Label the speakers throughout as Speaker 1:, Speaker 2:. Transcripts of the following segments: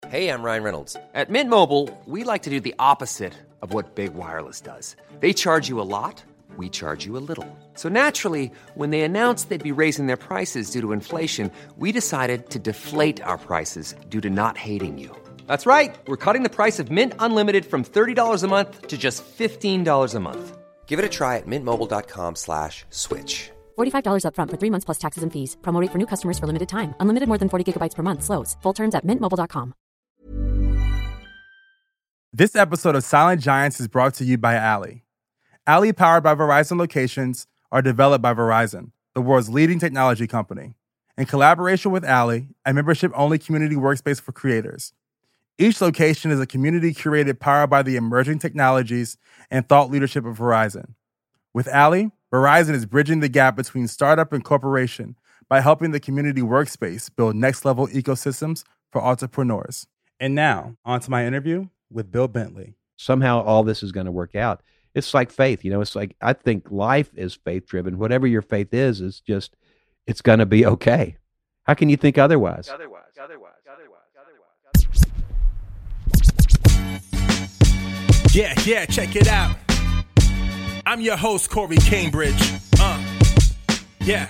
Speaker 1: Hey, I'm Ryan Reynolds.
Speaker 2: At Mint Mobile, we like to do the opposite of what Big Wireless does. They charge you a lot, we charge you a little. So naturally, when they announced they'd be raising their prices due to inflation, we decided to deflate our prices due to not hating you. That's right. We're cutting the price of Mint Unlimited from $30 a month to just $15 a month.
Speaker 1: Give it a try at mintmobile.com/switch.
Speaker 3: $45 up front for 3 months plus taxes and fees. Promo rate for new customers for limited time. Unlimited more than 40 gigabytes per month. Slows full terms at mintmobile.com.
Speaker 4: This episode of Silent Giants is brought to you by Ally. Ally, powered by Verizon locations, are developed by Verizon, the world's leading technology company. In collaboration with Ally, a membership-only community workspace for creators. Each location is a community curated powered by the emerging technologies and thought leadership of Verizon. With Ally, Verizon is bridging the gap between startup and corporation by helping the community workspace build next-level ecosystems for entrepreneurs. And now, on to my interview with Bill Bentley.
Speaker 5: Somehow all this is going to work out. It's like faith, it's like, I think life is faith-driven. Whatever your faith is just, it's going to be okay. How can you think otherwise?
Speaker 4: Yeah, check it out. I'm your host, Corey Cambridge. Yeah.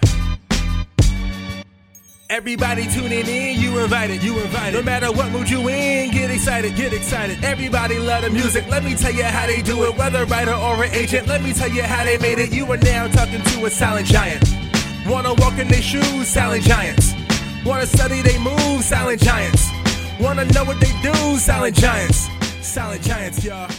Speaker 4: Everybody tuning in, you invited. No matter what mood you in, get excited. Everybody love the music, let me tell you how they do it. Whether writer or an agent, let me tell you how they made it. You are now talking to a silent giant. Wanna walk in their shoes, silent giants. Wanna study they moves, silent giants. Wanna know what they do, silent giants. Silent giants, y'all.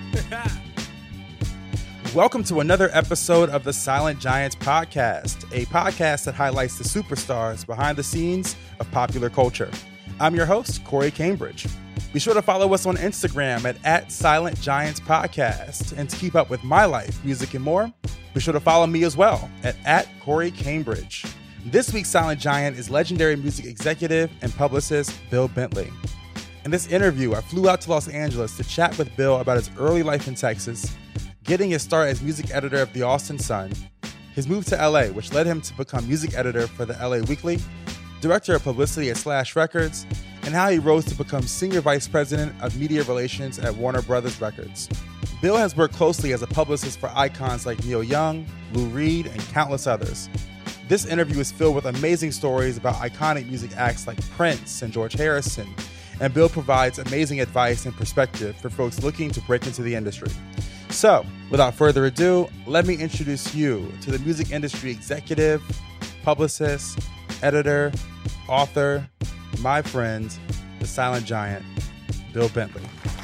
Speaker 4: Welcome to another episode of the Silent Giants podcast, a podcast that highlights the superstars behind the scenes of popular culture. I'm your host, Corey Cambridge. Be sure to follow us on Instagram at Silent Giants Podcast. And to keep up with my life, music, and more, be sure to follow me as well at Corey Cambridge. This week's Silent Giant is legendary music executive and publicist Bill Bentley. In this interview, I flew out to Los Angeles to chat with Bill about his early life in Texas, getting his start as music editor of the Austin Sun, his move to LA, which led him to become music editor for the LA Weekly, director of publicity at Slash Records, and how he rose to become senior vice president of media relations at Warner Brothers Records. Bill has worked closely as a publicist for icons like Neil Young, Lou Reed, and countless others. This interview is filled with amazing stories about iconic music acts like Prince and George Harrison, and Bill provides amazing advice and perspective for folks looking to break into the industry. So, without further ado, let me introduce you to the music industry executive, publicist, editor, author, my friend, the silent giant, Bill Bentley.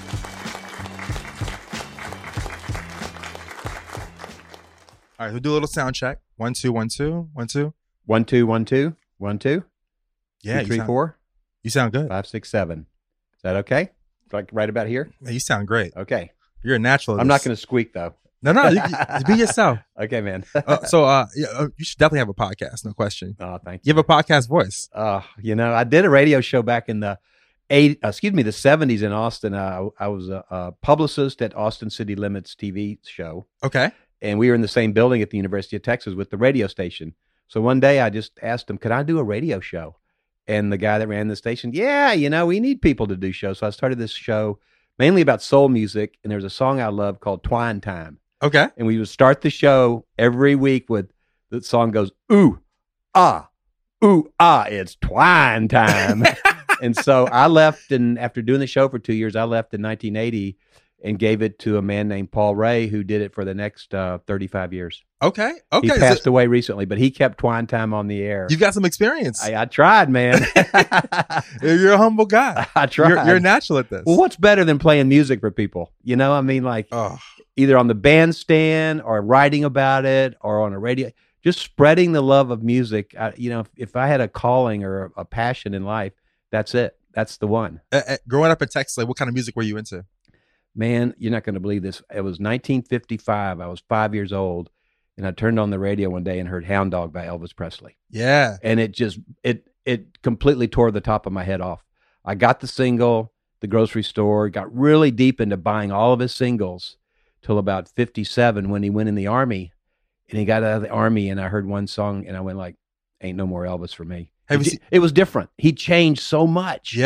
Speaker 4: All right, we'll do a little sound check. 1, 2, 1, 2, 1, 2.
Speaker 5: 1, 2, 1, 2, 1, 2.
Speaker 4: Yeah,
Speaker 5: 2, 3, 4.
Speaker 4: You sound good.
Speaker 5: 5, 6, 7. Is that okay? Like right about here?
Speaker 4: Yeah, you sound great.
Speaker 5: Okay.
Speaker 4: You're a natural.
Speaker 5: I'm not going to squeak though.
Speaker 4: No, you be yourself.
Speaker 5: Okay, man.
Speaker 4: You should definitely have a podcast, no question.
Speaker 5: Oh, thank
Speaker 4: you. You have a podcast voice.
Speaker 5: I did a radio show back in the 70s in Austin. I was a publicist at Austin City Limits TV show.
Speaker 4: Okay.
Speaker 5: And we were in the same building at the University of Texas with the radio station. So one day I just asked him, could I do a radio show? And the guy that ran the station, we need people to do shows. So I started this show mainly about soul music. And there's a song I love called Twine Time.
Speaker 4: Okay.
Speaker 5: And we would start the show every week with the song goes, ooh, ah, it's twine time. And so I left, and after doing the show for 2 years, I left in 1980 and gave it to a man named Paul Ray, who did it for the next 35 years.
Speaker 4: Okay.
Speaker 5: He passed away recently, but he kept Twine Time on the air.
Speaker 4: You've got some experience.
Speaker 5: I tried, man.
Speaker 4: You're a humble guy.
Speaker 5: I tried.
Speaker 4: You're natural at this.
Speaker 5: Well, what's better than playing music for people? Either on the bandstand or writing about it or on a radio, just spreading the love of music. If I had a calling or a passion in life, that's it. That's the one.
Speaker 4: Growing up in Texas, what kind of music were you into?
Speaker 5: Man, you're not going to believe this. It was 1955. I was 5 years old, and I turned on the radio one day and heard Hound Dog by Elvis Presley.
Speaker 4: Yeah.
Speaker 5: And it completely tore the top of my head off. I got the single, the grocery store, got really deep into buying all of his singles till about 57 when he went in the Army. And he got out of the Army, and I heard one song, and I went like, ain't no more Elvis for me. It was different. He changed so much.
Speaker 4: Yeah.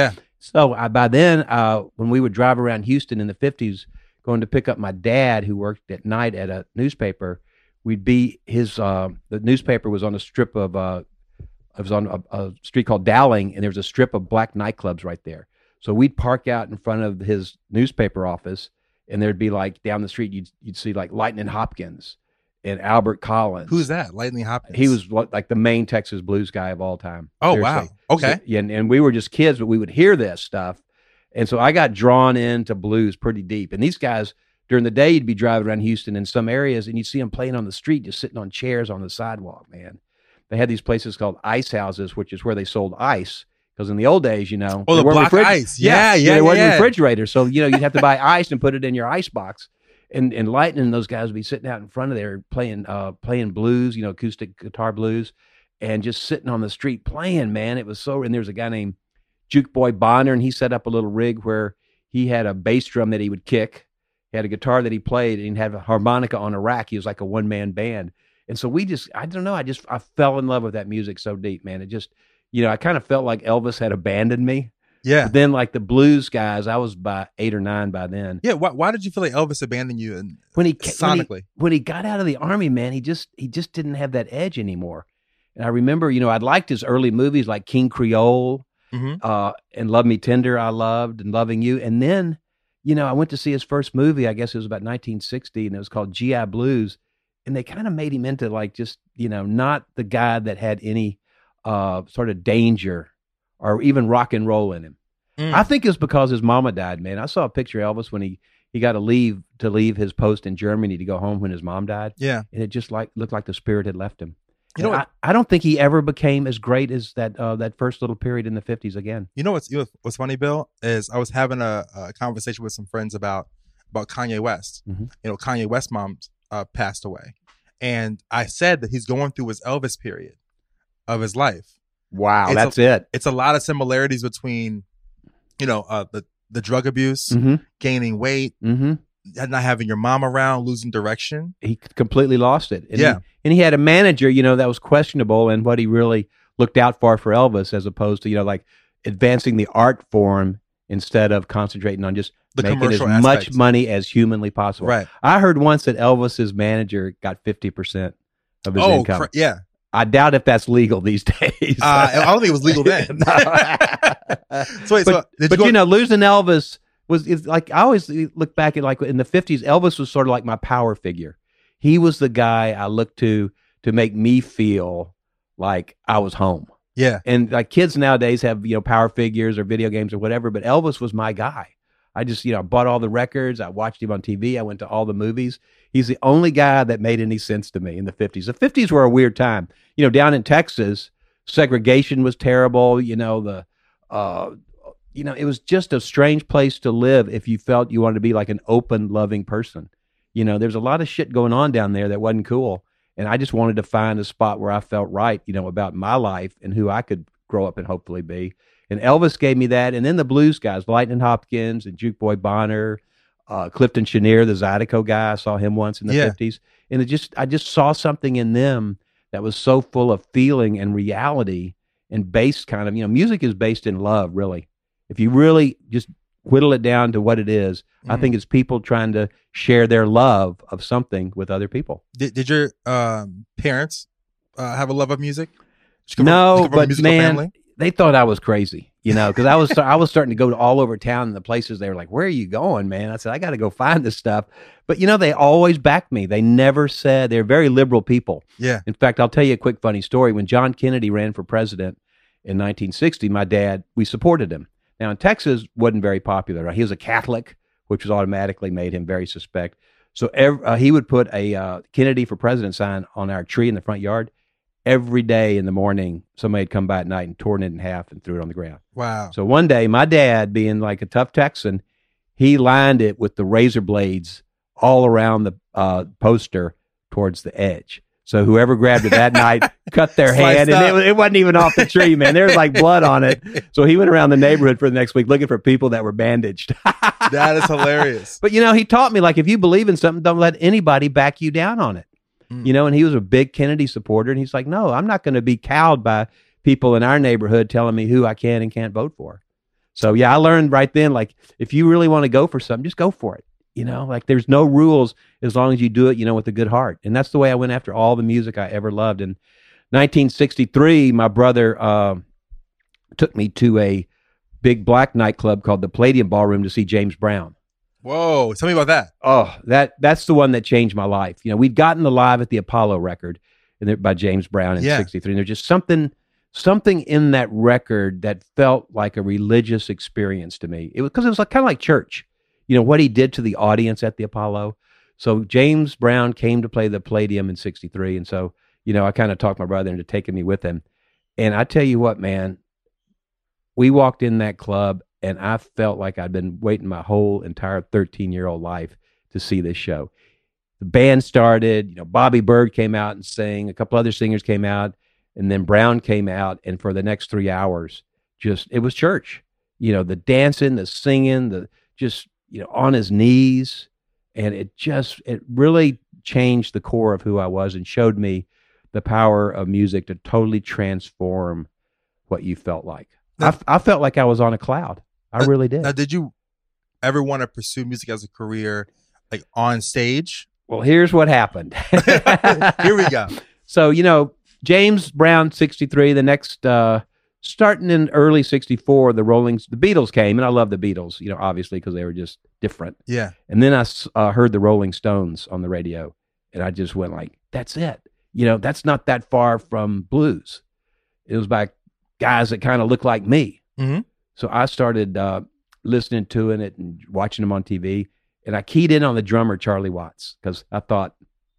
Speaker 5: So by then, when we would drive around Houston in the 50s, going to pick up my dad, who worked at night at a newspaper, we'd be the newspaper was on a strip of, it was on a street called Dowling, and there was a strip of black nightclubs right there. So we'd park out in front of his newspaper office, and there'd be like down the street, you'd see like Lightning Hopkins and Albert Collins.
Speaker 4: Who's that? Lightning Hopkins.
Speaker 5: He was like the main Texas blues guy of all time.
Speaker 4: Oh,
Speaker 5: Seriously.
Speaker 4: wow. Okay.
Speaker 5: So, yeah, and we were just kids, but we would hear this stuff. And so I got drawn into blues pretty deep. And these guys, during the day, you'd be driving around Houston in some areas, and you'd see them playing on the street, just sitting on chairs on the sidewalk, man. They had these places called ice houses, which is where they sold ice. Because in the old days, you know.
Speaker 4: Oh, the block ice. Yeah.
Speaker 5: There wasn't refrigerators. So, you know, you'd have to buy ice and put it in your ice box. And Lightning and those guys would be sitting out in front of there playing blues, you know, acoustic guitar blues, and just sitting on the street playing, man. It was so, and there's a guy named Juke Boy Bonner, and he set up a little rig where he had a bass drum that he would kick. He had a guitar that he played, and he'd have a harmonica on a rack. He was like a one-man band. And so I fell in love with that music so deep, man. It just, you know, I kind of felt like Elvis had abandoned me.
Speaker 4: Yeah.
Speaker 5: But then like the blues guys, I was by 8 or 9 by then.
Speaker 4: Yeah. Why did you feel like Elvis abandoned you? And
Speaker 5: sonically, when he got out of the army, man, he just didn't have that edge anymore. And I remember, you know, I'd liked his early movies like King Creole, and Love Me Tender. I loved, and Loving You. And then, you know, I went to see his first movie. I guess it was about 1960, and it was called GI Blues. And they kind of made him into like just, you know, not the guy that had any sort of danger or even rock and roll in him. I think it's because his mama died, man. I saw a picture of Elvis when he got to leave his post in Germany to go home when his mom died. Yeah. And it just like looked like the spirit had left him. You know what? I don't think he ever became as great as that first little period in the 50s again.
Speaker 4: You know what's funny, Bill, is I was having a conversation with some friends about Kanye West. Mm-hmm. You know, Kanye West's mom passed away. And I said that he's going through his Elvis period of his life.
Speaker 5: Wow, that's it.
Speaker 4: It's a lot of similarities between, you know, the drug abuse, gaining weight, not having your mom around, losing direction.
Speaker 5: He completely lost it. And he had a manager, you know, that was questionable in what he really looked out for Elvis, as opposed to, you know, like advancing the art form instead of concentrating on just making as much money as humanly possible.
Speaker 4: Right.
Speaker 5: I heard once that Elvis's manager got 50% of his income.
Speaker 4: Yeah.
Speaker 5: I doubt if that's legal these days.
Speaker 4: I don't think it was legal then.
Speaker 5: But you know, losing Elvis is like, I always look back at like in the 50s, Elvis was sort of like my power figure. He was the guy I looked to make me feel like I was home.
Speaker 4: Yeah.
Speaker 5: And like kids nowadays have, you know, power figures or video games or whatever, but Elvis was my guy. I just, you know, bought all the records. I watched him on TV. I went to all the movies. He's the only guy that made any sense to me in the 50s. The 50s were a weird time. You know, down in Texas, segregation was terrible. You know, it was just a strange place to live if you felt you wanted to be like an open, loving person. You know, there's a lot of shit going on down there that wasn't cool. And I just wanted to find a spot where I felt right, you know, about my life and who I could grow up and hopefully be. And Elvis gave me that. And then the blues guys, Lightning Hopkins and Juke Boy Bonner, Clifton Chenier, the Zydeco guy. I saw him once in the 50s. And I just saw something in them that was so full of feeling and reality and based kind of, you know, music is based in love, really. If you really just whittle it down to what it is, I think it's people trying to share their love of something with other people.
Speaker 4: Did your parents have a love of music?
Speaker 5: No, but man, they thought I was crazy, you know, because I was starting to go to all over town and the places they were like, "Where are you going, man?" I said, "I got to go find this stuff." But, you know, they always backed me. They never said, they're very liberal people.
Speaker 4: Yeah.
Speaker 5: In fact, I'll tell you a quick funny story. When John Kennedy ran for president in 1960, my dad, we supported him. Now, in Texas, wasn't very popular. Right? He was a Catholic, which was automatically made him very suspect. So he would put a Kennedy for president sign on our tree in the front yard. Every day in the morning, somebody would come by at night and torn it in half and threw it on the ground.
Speaker 4: Wow.
Speaker 5: So one day, my dad, being like a tough Texan, he lined it with the razor blades all around the poster towards the edge. So whoever grabbed it that night cut their hand, and it wasn't even off the tree, man. There was like blood on it. So he went around the neighborhood for the next week looking for people that were bandaged.
Speaker 4: That is hilarious.
Speaker 5: But, you know, he taught me, like, if you believe in something, don't let anybody back you down on it. You know, and he was a big Kennedy supporter, and he's like, no, I'm not going to be cowed by people in our neighborhood telling me who I can and can't vote for. So yeah, I learned right then, like, if you really want to go for something, just go for it. You know, like there's no rules as long as you do it, with a good heart. And that's the way I went after all the music I ever loved. In 1963, my brother took me to a big black nightclub called the Palladium Ballroom to see James Brown.
Speaker 4: Whoa, tell me about that.
Speaker 5: Oh, that's the one that changed my life. We'd gotten the Live at the Apollo record by James Brown in 63. And there's just something in that record that felt like a religious experience to me. It was kind of like church. What he did to the audience at the Apollo. So James Brown came to play the Palladium in 63. And so, I kind of talked my brother into taking me with him. And I tell you what, man, we walked in that club and I felt like I'd been waiting my whole entire 13-year-old life to see this show. The band started, Bobby Bird came out and sang, a couple other singers came out, and then Brown came out. And for the next 3 hours, it was church. The dancing, the singing, on his knees. And it really changed the core of who I was and showed me the power of music to totally transform what you felt like. I felt like I was on a cloud. I really did.
Speaker 4: Now, did you ever want to pursue music as a career, like on stage?
Speaker 5: Well, here's what happened.
Speaker 4: Here we go.
Speaker 5: So, James Brown, 63, the next, starting in early 64, the Beatles came, and I love the Beatles, obviously, because they were just different.
Speaker 4: Yeah.
Speaker 5: And then I heard the Rolling Stones on the radio, and I just went like, that's it. That's not that far from blues. It was by guys that kind of look like me.
Speaker 4: Mm-hmm.
Speaker 5: So I started listening to it and watching them on TV, and I keyed in on the drummer, Charlie Watts, because I thought,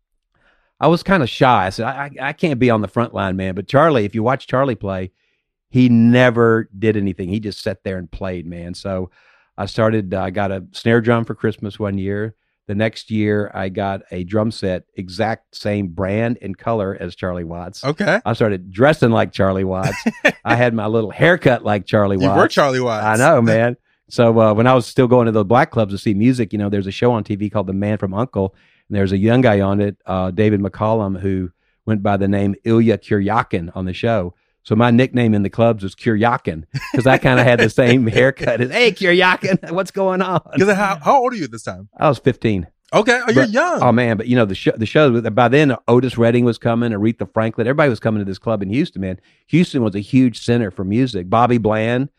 Speaker 5: I was kind of shy. I said, I can't be on the front line, man. But Charlie, if you watch Charlie play, he never did anything. He just sat there and played, man. So I got a snare drum for Christmas one year. The next year, I got a drum set, exact same brand and color as Charlie Watts.
Speaker 4: Okay.
Speaker 5: I started dressing like Charlie Watts. I had my little haircut like Charlie Watts.
Speaker 4: You were Charlie Watts.
Speaker 5: I know, man. So when I was still going to the black clubs to see music, there's a show on TV called The Man from U.N.C.L.E., and there's a young guy on it, David McCollum, who went by the name Ilya Kuryakin on the show. So my nickname in the clubs was Kuryakin because I kind of had the same haircut as, hey, Kuryakin, what's going on?
Speaker 4: How old are you at this time?
Speaker 5: I was 15.
Speaker 4: Okay. Oh, you're young.
Speaker 5: Oh, man. But, the show, by then, Otis Redding was coming, Aretha Franklin. Everybody was coming to this club in Houston, man. Houston was a huge center for music. Bobby Bland's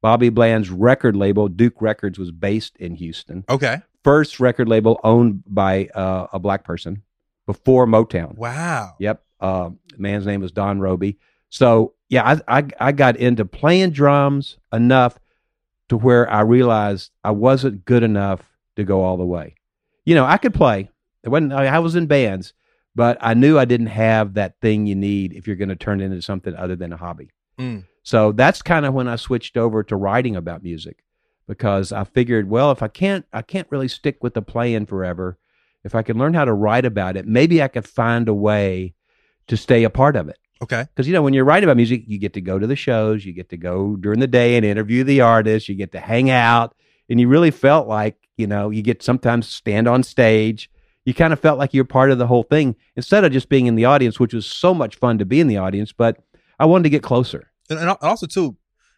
Speaker 5: record label, Duke Records, was based in Houston.
Speaker 4: Okay.
Speaker 5: First record label owned by a black person before Motown.
Speaker 4: Wow.
Speaker 5: Yep. Man's name was Don Roby. So, yeah, I got into playing drums enough to where I realized I wasn't good enough to go all the way. I could play. I was in bands, but I knew I didn't have that thing you need if you're going to turn it into something other than a hobby.
Speaker 4: Mm.
Speaker 5: So that's kind of when I switched over to writing about music, because I figured, well, if I can't really stick with the playing forever, if I can learn how to write about it, maybe I could find a way to stay a part of it.
Speaker 4: Okay.
Speaker 5: Because, when you're writing about music, you get to go to the shows, you get to go during the day and interview the artists, you get to hang out, and you really felt like, you get sometimes stand on stage. You kind of felt like you're part of the whole thing instead of just being in the audience, which was so much fun to be in the audience, but I wanted to get closer.
Speaker 4: And also, too,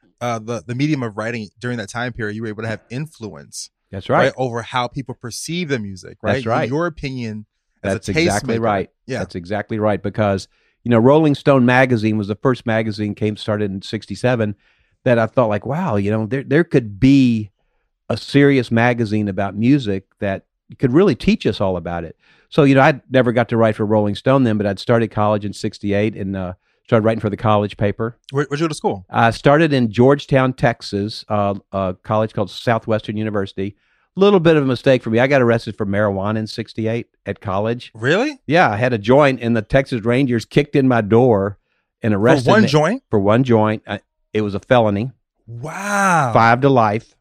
Speaker 4: the medium of writing during that time period, you were able to have influence.
Speaker 5: That's right.
Speaker 4: Over how people perceive the music, right?
Speaker 5: That's right.
Speaker 4: Your opinion as
Speaker 5: That's
Speaker 4: a tastemaker.
Speaker 5: Exactly right.
Speaker 4: Yeah.
Speaker 5: That's exactly right. Because, Rolling Stone magazine was the first magazine started in 1967 that I thought like, wow, there could be a serious magazine about music that could really teach us all about it. So, I never got to write for Rolling Stone then, but I'd started college in 1968 and started writing for the college paper.
Speaker 4: Where'd you go to school?
Speaker 5: I started in Georgetown, Texas, a college called Southwestern University. Little bit of a mistake for me. I got arrested for marijuana in 1968 at college.
Speaker 4: Really?
Speaker 5: Yeah, I had a joint, and the Texas Rangers kicked in my door and arrested me.
Speaker 4: For one joint?
Speaker 5: For one joint. It was a felony.
Speaker 4: Wow.
Speaker 5: 5 to life.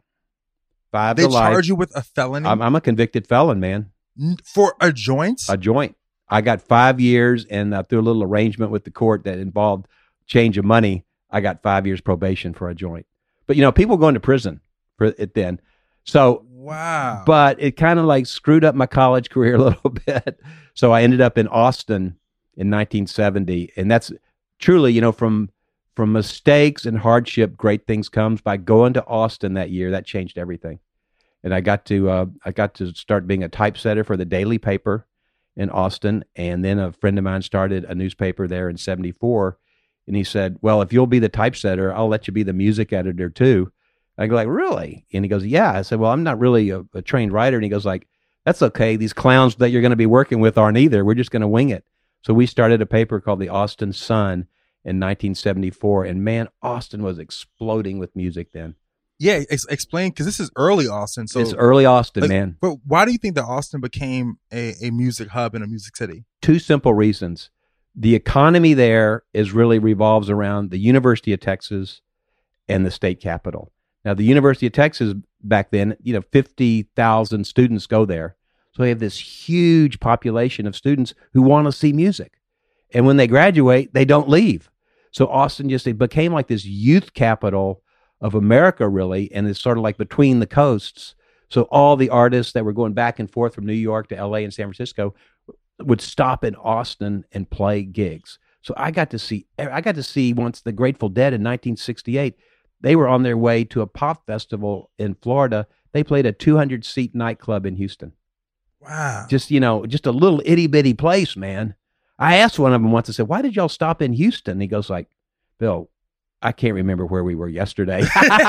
Speaker 4: They charge you with a felony?
Speaker 5: I'm a convicted felon, man.
Speaker 4: For a joint?
Speaker 5: A joint. I got 5 years, and through a little arrangement with the court that involved change of money, I got 5 years probation for a joint. But, people going to prison for it then. So,
Speaker 4: wow.
Speaker 5: But it kind of like screwed up my college career a little bit. So I ended up in Austin in 1970. And that's truly, from from mistakes and hardship, great things comes. By going to Austin that year, that changed everything. And I got to start being a typesetter for the daily paper in Austin. And then a friend of mine started a newspaper there in 74. And he said, well, if you'll be the typesetter, I'll let you be the music editor too. I go like, really? And he goes, yeah. I said, well, I'm not really a trained writer. And he goes like, that's okay. These clowns that you're going to be working with aren't either. We're just going to wing it. So we started a paper called the Austin Sun in 1974. And man, Austin was exploding with music then.
Speaker 4: Yeah, explain, because this is early Austin. So
Speaker 5: it's early Austin, man.
Speaker 4: But why do you think that Austin became a music hub and a music city?
Speaker 5: Two simple reasons. The economy there really revolves around the University of Texas and the state capitol. Now, the University of Texas back then, 50,000 students go there. So they have this huge population of students who want to see music. And when they graduate, they don't leave. So Austin it became like this youth capital of America, really, and it's sort of like between the coasts. So all the artists that were going back and forth from New York to LA and San Francisco would stop in Austin and play gigs. So I got to see once the Grateful Dead in 1968, they were on their way to a pop festival in Florida. They played a 200-seat nightclub in Houston.
Speaker 4: Wow.
Speaker 5: Just a little itty bitty place, man. I asked one of them once, I said, why did y'all stop in Houston? And he goes like, Bill, I can't remember where we were yesterday.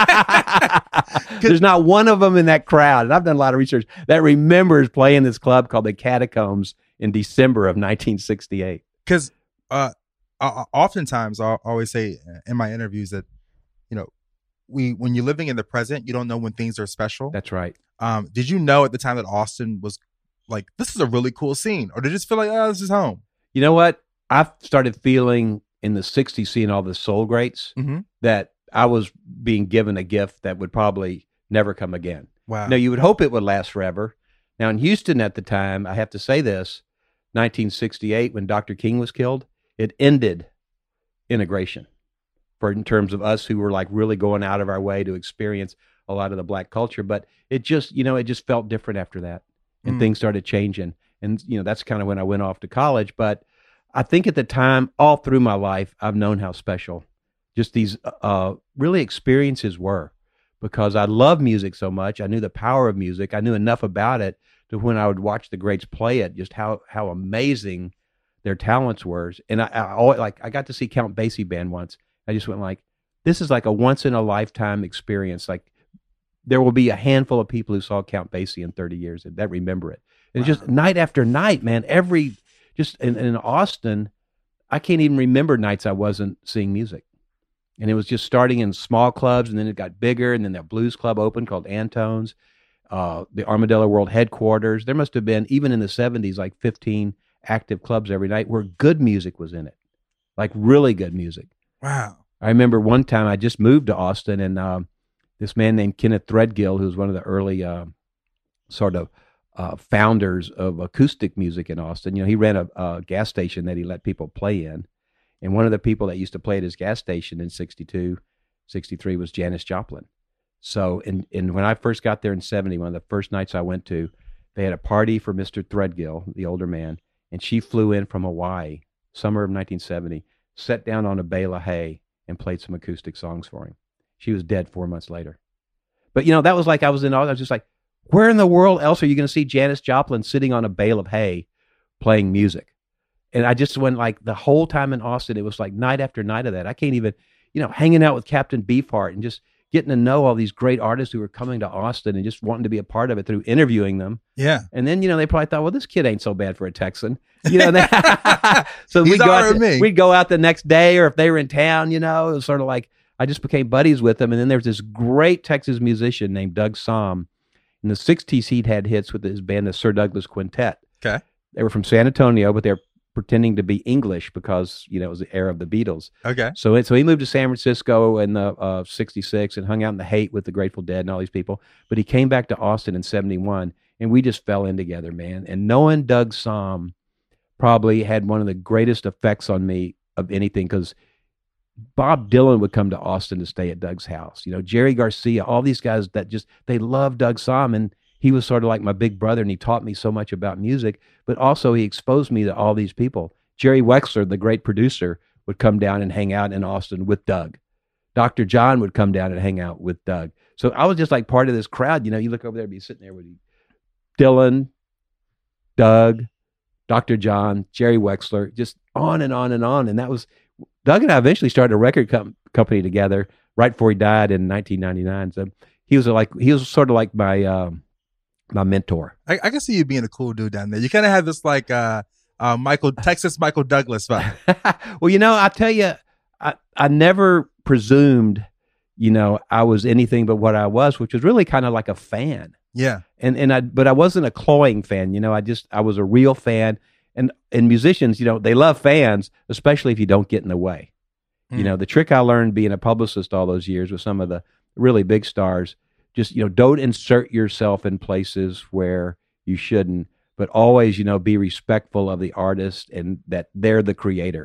Speaker 5: There's not one of them in that crowd, and I've done a lot of research, that remembers playing this club called the Catacombs in December of 1968.
Speaker 4: Because oftentimes I always say in my interviews that, when you're living in the present, you don't know when things are special.
Speaker 5: That's right.
Speaker 4: Did you know at the time that Austin was like, this is a really cool scene? Or did it just feel like, oh, this is home?
Speaker 5: You know what? I started feeling in the 60s, seeing all the soul greats, that I was being given a gift that would probably never come again.
Speaker 4: Wow.
Speaker 5: Now, you would hope it would last forever. Now, in Houston at the time, I have to say this, 1968, when Dr. King was killed, it ended integration in terms of us who were like really going out of our way to experience a lot of the black culture. But it just felt different after that. And things started changing. And, that's kind of when I went off to college. But I think at the time, all through my life, I've known how special just these really experiences were, because I love music so much. I knew the power of music. I knew enough about it to when I would watch the greats play it, just how amazing their talents were. And I got to see Count Basie band once. I just went like, this is like a once in a lifetime experience. Like there will be a handful of people who saw Count Basie in 30 years that remember it. And just night after night, man, just in Austin, I can't even remember nights I wasn't seeing music. And it was just starting in small clubs, and then it got bigger, and then that blues club opened called Antone's, the Armadillo World headquarters. There must have been, even in the 70s, like 15 active clubs every night where good music was in it, like really good music.
Speaker 4: Wow.
Speaker 5: I remember one time I just moved to Austin, and this man named Kenneth Threadgill, who was one of the early founders of acoustic music in Austin. He ran a gas station that he let people play in. And one of the people that used to play at his gas station in 62, 63 was Janis Joplin. So, and when I first got there in 70, one of the first nights I went to, they had a party for Mr. Threadgill, the older man, and she flew in from Hawaii, summer of 1970, sat down on a bale of hay and played some acoustic songs for him. She was dead 4 months later. But, that was like I was just like, where in the world else are you going to see Janis Joplin sitting on a bale of hay playing music? And I just went like the whole time in Austin, it was like night after night of that. I can't even, hanging out with Captain Beefheart and just getting to know all these great artists who were coming to Austin and just wanting to be a part of it through interviewing them.
Speaker 4: Yeah.
Speaker 5: And then, they probably thought, well, this kid ain't so bad for a Texan. So we'd go out the next day, or if they were in town, it was sort of like, I just became buddies with them. And then there's this great Texas musician named Doug Sahm. In the 60s, he'd had hits with his band, the Sir Douglas Quintet.
Speaker 4: Okay.
Speaker 5: They were from San Antonio, but they're pretending to be English because, it was the era of the Beatles.
Speaker 4: Okay.
Speaker 5: So he moved to San Francisco in the 66 and hung out in the Haight with the Grateful Dead and all these people. But he came back to Austin in 71, and we just fell in together, man. And knowing Doug Sahm probably had one of the greatest effects on me of anything, because Bob Dylan would come to Austin to stay at Doug's house. Jerry Garcia, all these guys that they loved Doug Sahm, and he was sort of like my big brother, and he taught me so much about music, but also he exposed me to all these people. Jerry Wexler, the great producer, would come down and hang out in Austin with Doug. Dr. John would come down and hang out with Doug. So I was just like part of this crowd. You look over there, be sitting there with Dylan, Doug, Dr. John, Jerry Wexler, just on and on and on. And that was, Doug and I eventually started a record company together right before he died in 1999. So he was sort of like my mentor.
Speaker 4: I can see you being a cool dude down there. You kind of have this like Texas Michael Douglas vibe.
Speaker 5: Well, I tell you, I never presumed, I was anything but what I was, which was really kind of like a fan.
Speaker 4: Yeah.
Speaker 5: But I wasn't a cloying fan, I was a real fan. And musicians, they love fans, especially if you don't get in the way. The trick I learned being a publicist all those years with some of the really big stars, just, don't insert yourself in places where you shouldn't, but always, be respectful of the artist and that they're the creator.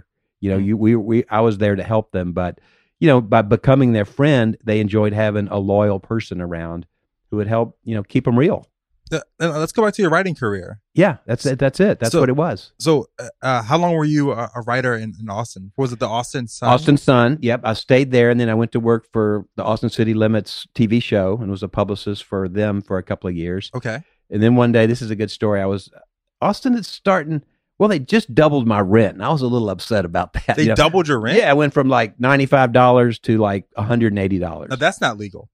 Speaker 5: I was there to help them, but, by becoming their friend, they enjoyed having a loyal person around who would help, keep them real.
Speaker 4: Let's go back to your writing career.
Speaker 5: Yeah, that's it. That's what it was.
Speaker 4: So how long were you a writer in Austin? Was it the Austin Sun?
Speaker 5: Austin Sun, yep. I stayed there, and then I went to work for the Austin City Limits TV show and was a publicist for them for a couple of years.
Speaker 4: Okay.
Speaker 5: And then one day, this is a good story, Austin is starting, well, they just doubled my rent, and I was a little upset about that.
Speaker 4: They doubled your rent?
Speaker 5: Yeah, I went from like $95 to like $180.
Speaker 4: No, that's not legal.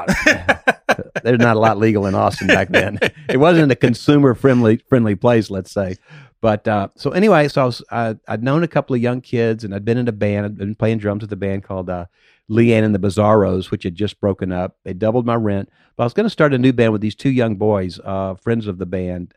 Speaker 5: There's not a lot legal in Austin back then. It wasn't a consumer friendly place, let's say. But so anyway, I'd known a couple of young kids, and I'd been in a band. I'd been playing drums with a band called Leanne and the Bizarros, which had just broken up. They doubled my rent, but I was going to start a new band with these two young boys, friends of the band,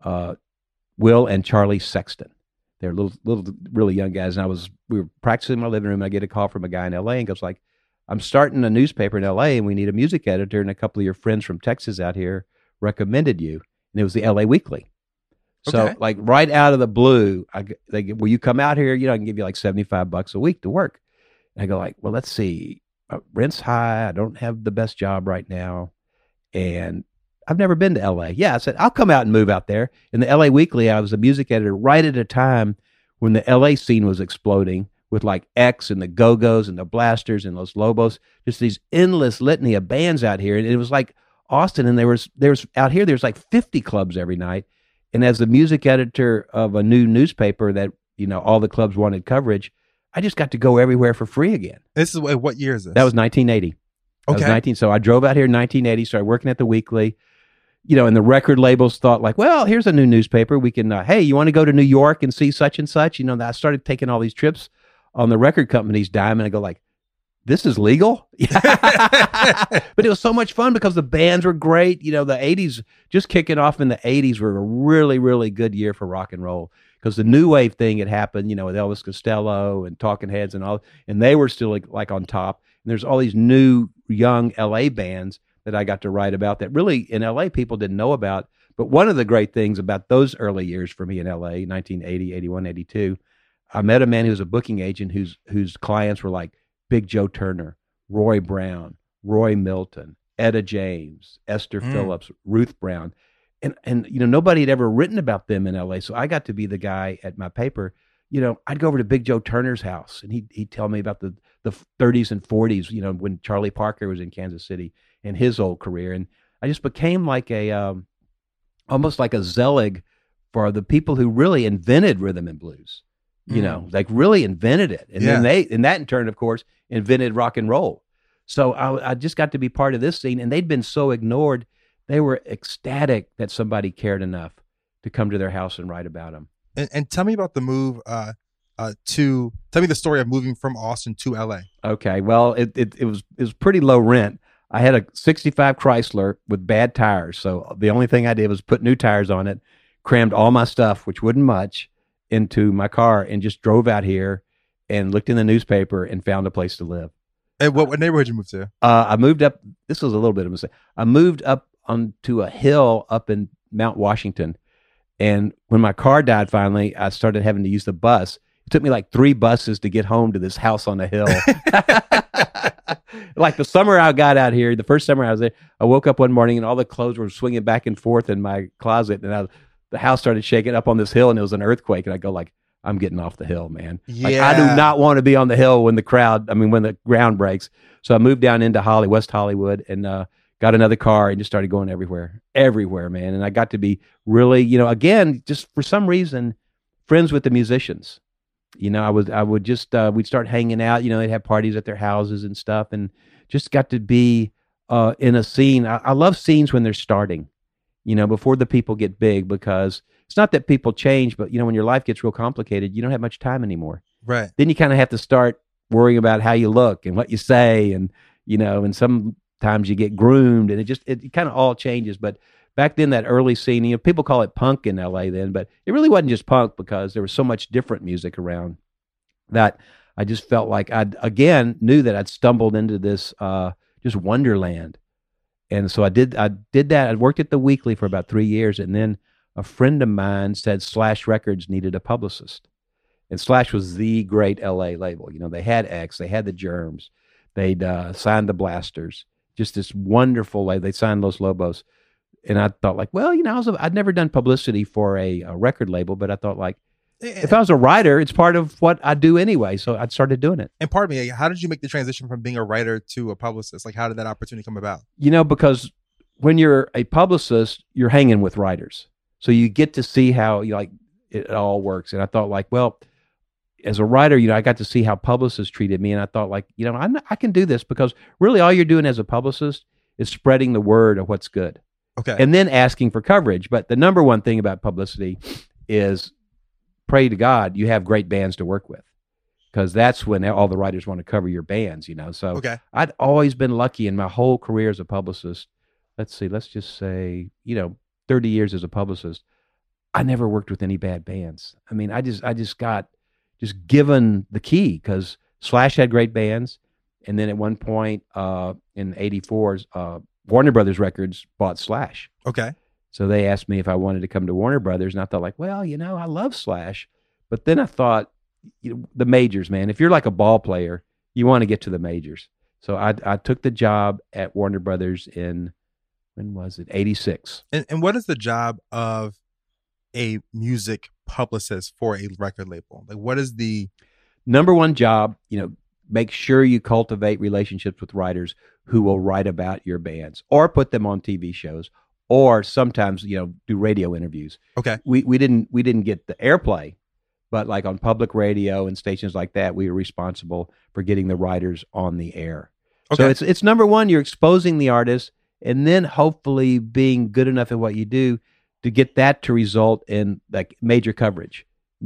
Speaker 5: Will and Charlie Sexton. They're little really young guys, and we were practicing in my living room. And I get a call from a guy in L.A. and goes like, I'm starting a newspaper in L.A. and we need a music editor, and a couple of your friends from Texas out here recommended you. And it was the L.A. Weekly. So
Speaker 4: Okay.
Speaker 5: like right out of the blue, they go, will you come out here? I can give you like $75 a week to work. And I go like, well, let's see. Rent's high. I don't have the best job right now. And I've never been to L.A. Yeah, I said, I'll come out and move out there. In the L.A. Weekly, I was a music editor right at a time when the L.A. scene was exploding, with like X and the Go-Go's and the Blasters and Los Lobos, just these endless litany of bands out here. And it was like Austin, and there was out here, there's like 50 clubs every night. And as the music editor of a new newspaper that, all the clubs wanted coverage, I just got to go everywhere for free again.
Speaker 4: This is what year is this?
Speaker 5: That was 1980.
Speaker 4: Okay.
Speaker 5: So I drove out here in 1980, started working at the Weekly, and the record labels thought like, well, here's a new newspaper. We can, hey, you want to go to New York and see such and such? I started taking all these trips on the record company's dime, and I go like, this is legal? But it was so much fun because the bands were great. The 80s, just kicking off in the 80s, were a really, really good year for rock and roll because the new wave thing had happened, with Elvis Costello and Talking Heads and all, and they were still like on top. And there's all these new young LA bands that I got to write about that really in LA people didn't know about. But one of the great things about those early years for me in LA, 1980, 81, 82, I met a man who was a booking agent whose clients were like Big Joe Turner, Roy Brown, Roy Milton, Etta James, Esther Phillips, Ruth Brown. And nobody had ever written about them in LA. So I got to be the guy at my paper. I'd go over to Big Joe Turner's house, and he'd tell me about the 30s and 40s, when Charlie Parker was in Kansas City and his old career. And I just became like almost like a Zelig for the people who really invented rhythm and blues. Like really invented it. And then that in turn, of course, invented rock and roll. So I just got to be part of this scene, and they'd been so ignored. They were ecstatic that somebody cared enough to come to their house and write about them.
Speaker 4: And tell me about the move tell me the story of moving from Austin to LA.
Speaker 5: Okay. Well, it was pretty low rent. I had a 65 Chrysler with bad tires. So the only thing I did was put new tires on it, crammed all my stuff, which wasn't much, into my car, and just drove out here and looked in the newspaper and found a place to live.
Speaker 4: Hey, what neighborhood did you move to?
Speaker 5: I moved up. This was a little bit of a mistake. I moved up onto a hill up in Mount Washington. And when my car died finally, I started having to use the bus. It took me like 3 buses to get home to this house on a hill. Like the summer I got out here, the first summer I was there, I woke up one morning and all the clothes were swinging back and forth in my closet. And the house started shaking up on this hill, and it was an earthquake. And I go like, I'm getting off the hill, man. Like, I do not want to be on the hill when the ground breaks. So I moved down into West Hollywood, and got another car and just started going everywhere, man. And I got to be really, again, just for some reason, friends with the musicians. I would just, we'd start hanging out, they'd have parties at their houses and stuff, and just got to be in a scene. I love scenes when they're starting, before the people get big, because it's not that people change, but when your life gets real complicated, you don't have much time anymore.
Speaker 4: Right.
Speaker 5: Then you kind of have to start worrying about how you look and what you say, and and sometimes you get groomed, and it kind of all changes. But back then, that early scene, people call it punk in LA then, but it really wasn't just punk, because there was so much different music around that I just felt like knew that I'd stumbled into this just wonderland. And so I did that. I worked at the Weekly for about 3 years, and then a friend of mine said Slash Records needed a publicist. And Slash was the great LA label. They had X, they had the Germs, they'd signed the Blasters, just this wonderful label. They signed Los Lobos. And I thought, like, well, I'd never done publicity for a record label, but I thought, like, if I was a writer, it's part of what I do anyway. So I started doing it.
Speaker 4: And pardon me, how did you make the transition from being a writer to a publicist? Like, how did that opportunity come about?
Speaker 5: Because when you're a publicist, you're hanging with writers. So you get to see how it all works. And I thought, like, well, as a writer, I got to see how publicists treated me. And I thought, like, I can do this, because really all you're doing as a publicist is spreading the word of what's good.
Speaker 4: Okay.
Speaker 5: And then asking for coverage. But the number one thing about publicity is, pray to God you have great bands to work with, because that's when all the writers want to cover your bands, So
Speaker 4: okay.
Speaker 5: I'd always been lucky in my whole career as a publicist. Let's just say, 30 years as a publicist, I never worked with any bad bands. I mean, I just got given the key, because Slash had great bands. And then at one point in '84, Warner Brothers Records bought Slash.
Speaker 4: Okay.
Speaker 5: So they asked me if I wanted to come to Warner Brothers, and I thought, like, well, I love Slash. But then I thought, the majors, man, if you're like a ball player, you want to get to the majors. So I took the job at Warner Brothers in, when was it? '86.
Speaker 4: And what is the job of a music publicist for a record label? Like, what is the
Speaker 5: number one job? Make sure you cultivate relationships with writers who will write about your bands or put them on TV shows, or sometimes, do radio interviews.
Speaker 4: Okay.
Speaker 5: We didn't get the airplay, but like on public radio and stations like that, we were responsible for getting the writers on the air. Okay. So it's number one, you're exposing the artist, and then hopefully being good enough at what you do to get that to result in like major coverage.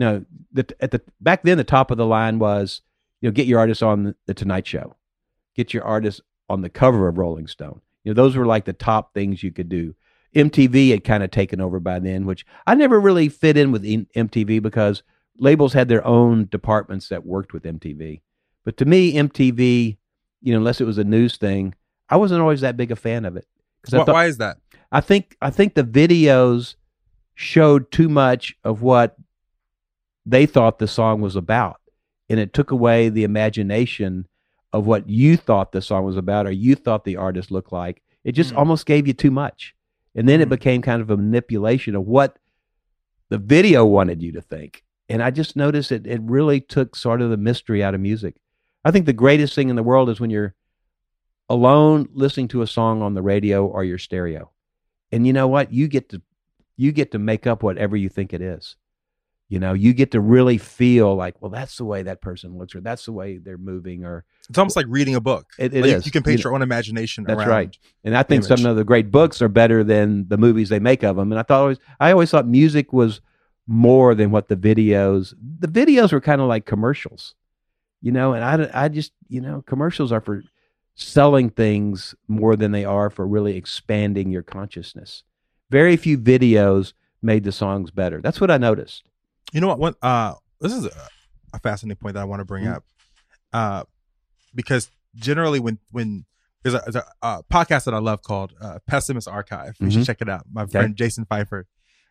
Speaker 5: Back then the top of the line was, get your artist on the Tonight Show, get your artist on the cover of Rolling Stone. Those were like the top things you could do. MTV had kind of taken over by then, which I never really fit in with MTV, because labels had their own departments that worked with MTV. But to me, MTV, unless it was a news thing, I wasn't always that big a fan of it.
Speaker 4: Why is that?
Speaker 5: I think the videos showed too much of what they thought the song was about, and it took away the imagination of what you thought the song was about, or you thought the artist looked like. It just almost gave you too much. And then it became kind of a manipulation of what the video wanted you to think. And I just noticed it really took sort of the mystery out of music. I think the greatest thing in the world is when you're alone listening to a song on the radio or your stereo. And you know what? You get to make up whatever you think it is. You get to really feel like, well, that's the way that person looks, or that's the way they're moving, or
Speaker 4: it's almost like reading a book.
Speaker 5: It is.
Speaker 4: You can paint your own imagination.
Speaker 5: That's
Speaker 4: around
Speaker 5: right. And I think some of the great books are better than the movies they make of them. And I always thought music was more than what the videos were kind of like commercials, and I just, commercials are for selling things more than they are for really expanding your consciousness. Very few videos made the songs better. That's what I noticed.
Speaker 4: You know what? This is a fascinating point that I want to bring up, because generally when there's a podcast that I love called Pessimist Archive. You should check it out. My friend Jason Pfeiffer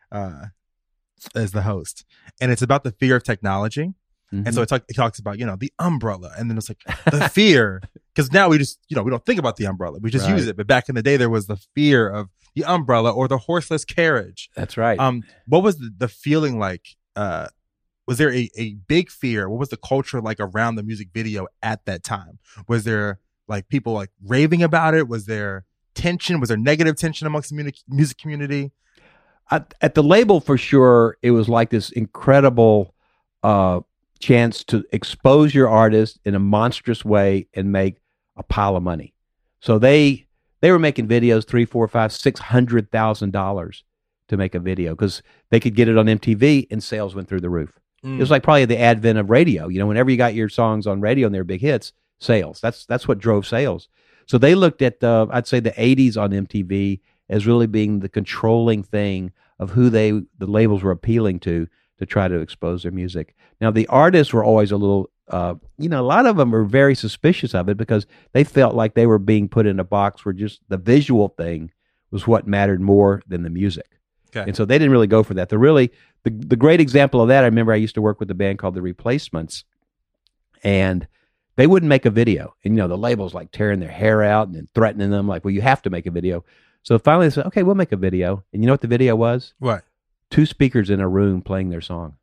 Speaker 4: is the host, and it's about the fear of technology. And so it talks about, the umbrella, and then it's like the fear, because now we just, we don't think about the umbrella, we just use it. But back in the day, there was the fear of the umbrella or the horseless carriage.
Speaker 5: That's right.
Speaker 4: What was the feeling like was there a big fear? What was the culture like around the music video at that time? Was there like people like raving about it? Was there tension? Was there negative tension amongst the music community?
Speaker 5: At the label, for sure, it was like this incredible chance to expose your artist in a monstrous way and make a pile of money. So they were making videos $300,000, $400,000, $600,000 to make a video because they could get it on MTV and sales went through the roof. It was like probably the advent of radio. You know, whenever you got your songs on radio and they were big hits, sales. That's what drove sales. So they looked at I'd say the 80s on MTV as really being the controlling thing of who the labels were appealing to try to expose their music. Now the artists were always a little, a lot of them were very suspicious of it because they felt like they were being put in a box where just the visual thing was what mattered more than the music.
Speaker 4: Okay.
Speaker 5: And so they didn't really go for that. The great example of that, I remember I used to work with a band called The Replacements, and they wouldn't make a video. And, the labels like tearing their hair out and then threatening them like, well, you have to make a video. So finally they said, okay, we'll make a video. And you know what the video was?
Speaker 4: What?
Speaker 5: 2 speakers in a room playing their song.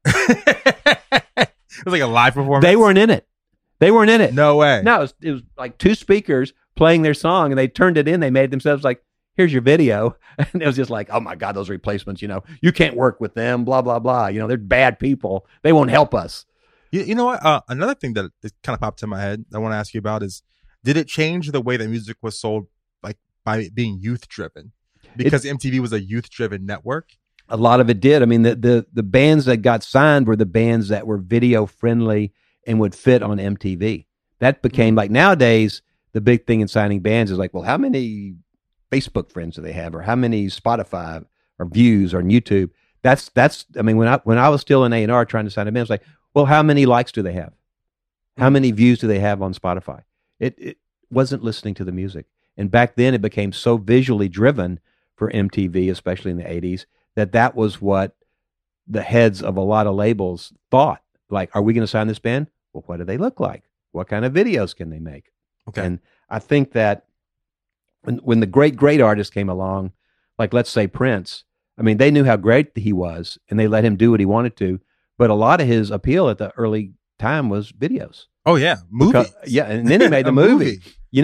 Speaker 4: It was like a live performance?
Speaker 5: They weren't in it.
Speaker 4: No way.
Speaker 5: No, it was like 2 speakers playing their song, and they turned it in. They made themselves like, here's your video. And it was just like, oh my God, those Replacements, you can't work with them, blah, blah, blah. They're bad people. They won't help us.
Speaker 4: You know what? Another thing that kind of popped in my head I want to ask you about is, did it change the way that music was sold, like by being youth driven? Because MTV was a youth driven network.
Speaker 5: A lot of it did. I mean, the bands that got signed were the bands that were video friendly and would fit on MTV. That became like nowadays, the big thing in signing bands is like, well, how many Facebook friends do they have, or how many Spotify or views on YouTube? That's. I mean, when I was still in A&R trying to sign a band, it's like, well, how many likes do they have? How many views do they have on Spotify? It wasn't listening to the music, and back then it became so visually driven for MTV, especially in the 80s, that was what the heads of a lot of labels thought. Like, are we going to sign this band? Well, what do they look like? What kind of videos can they make?
Speaker 4: Okay.
Speaker 5: And I think that when the great artists came along, like let's say Prince, I mean, they knew how great he was and they let him do what he wanted to. But a lot of his appeal at the early time was videos.
Speaker 4: Oh, yeah. Movies.
Speaker 5: And then he made the movie.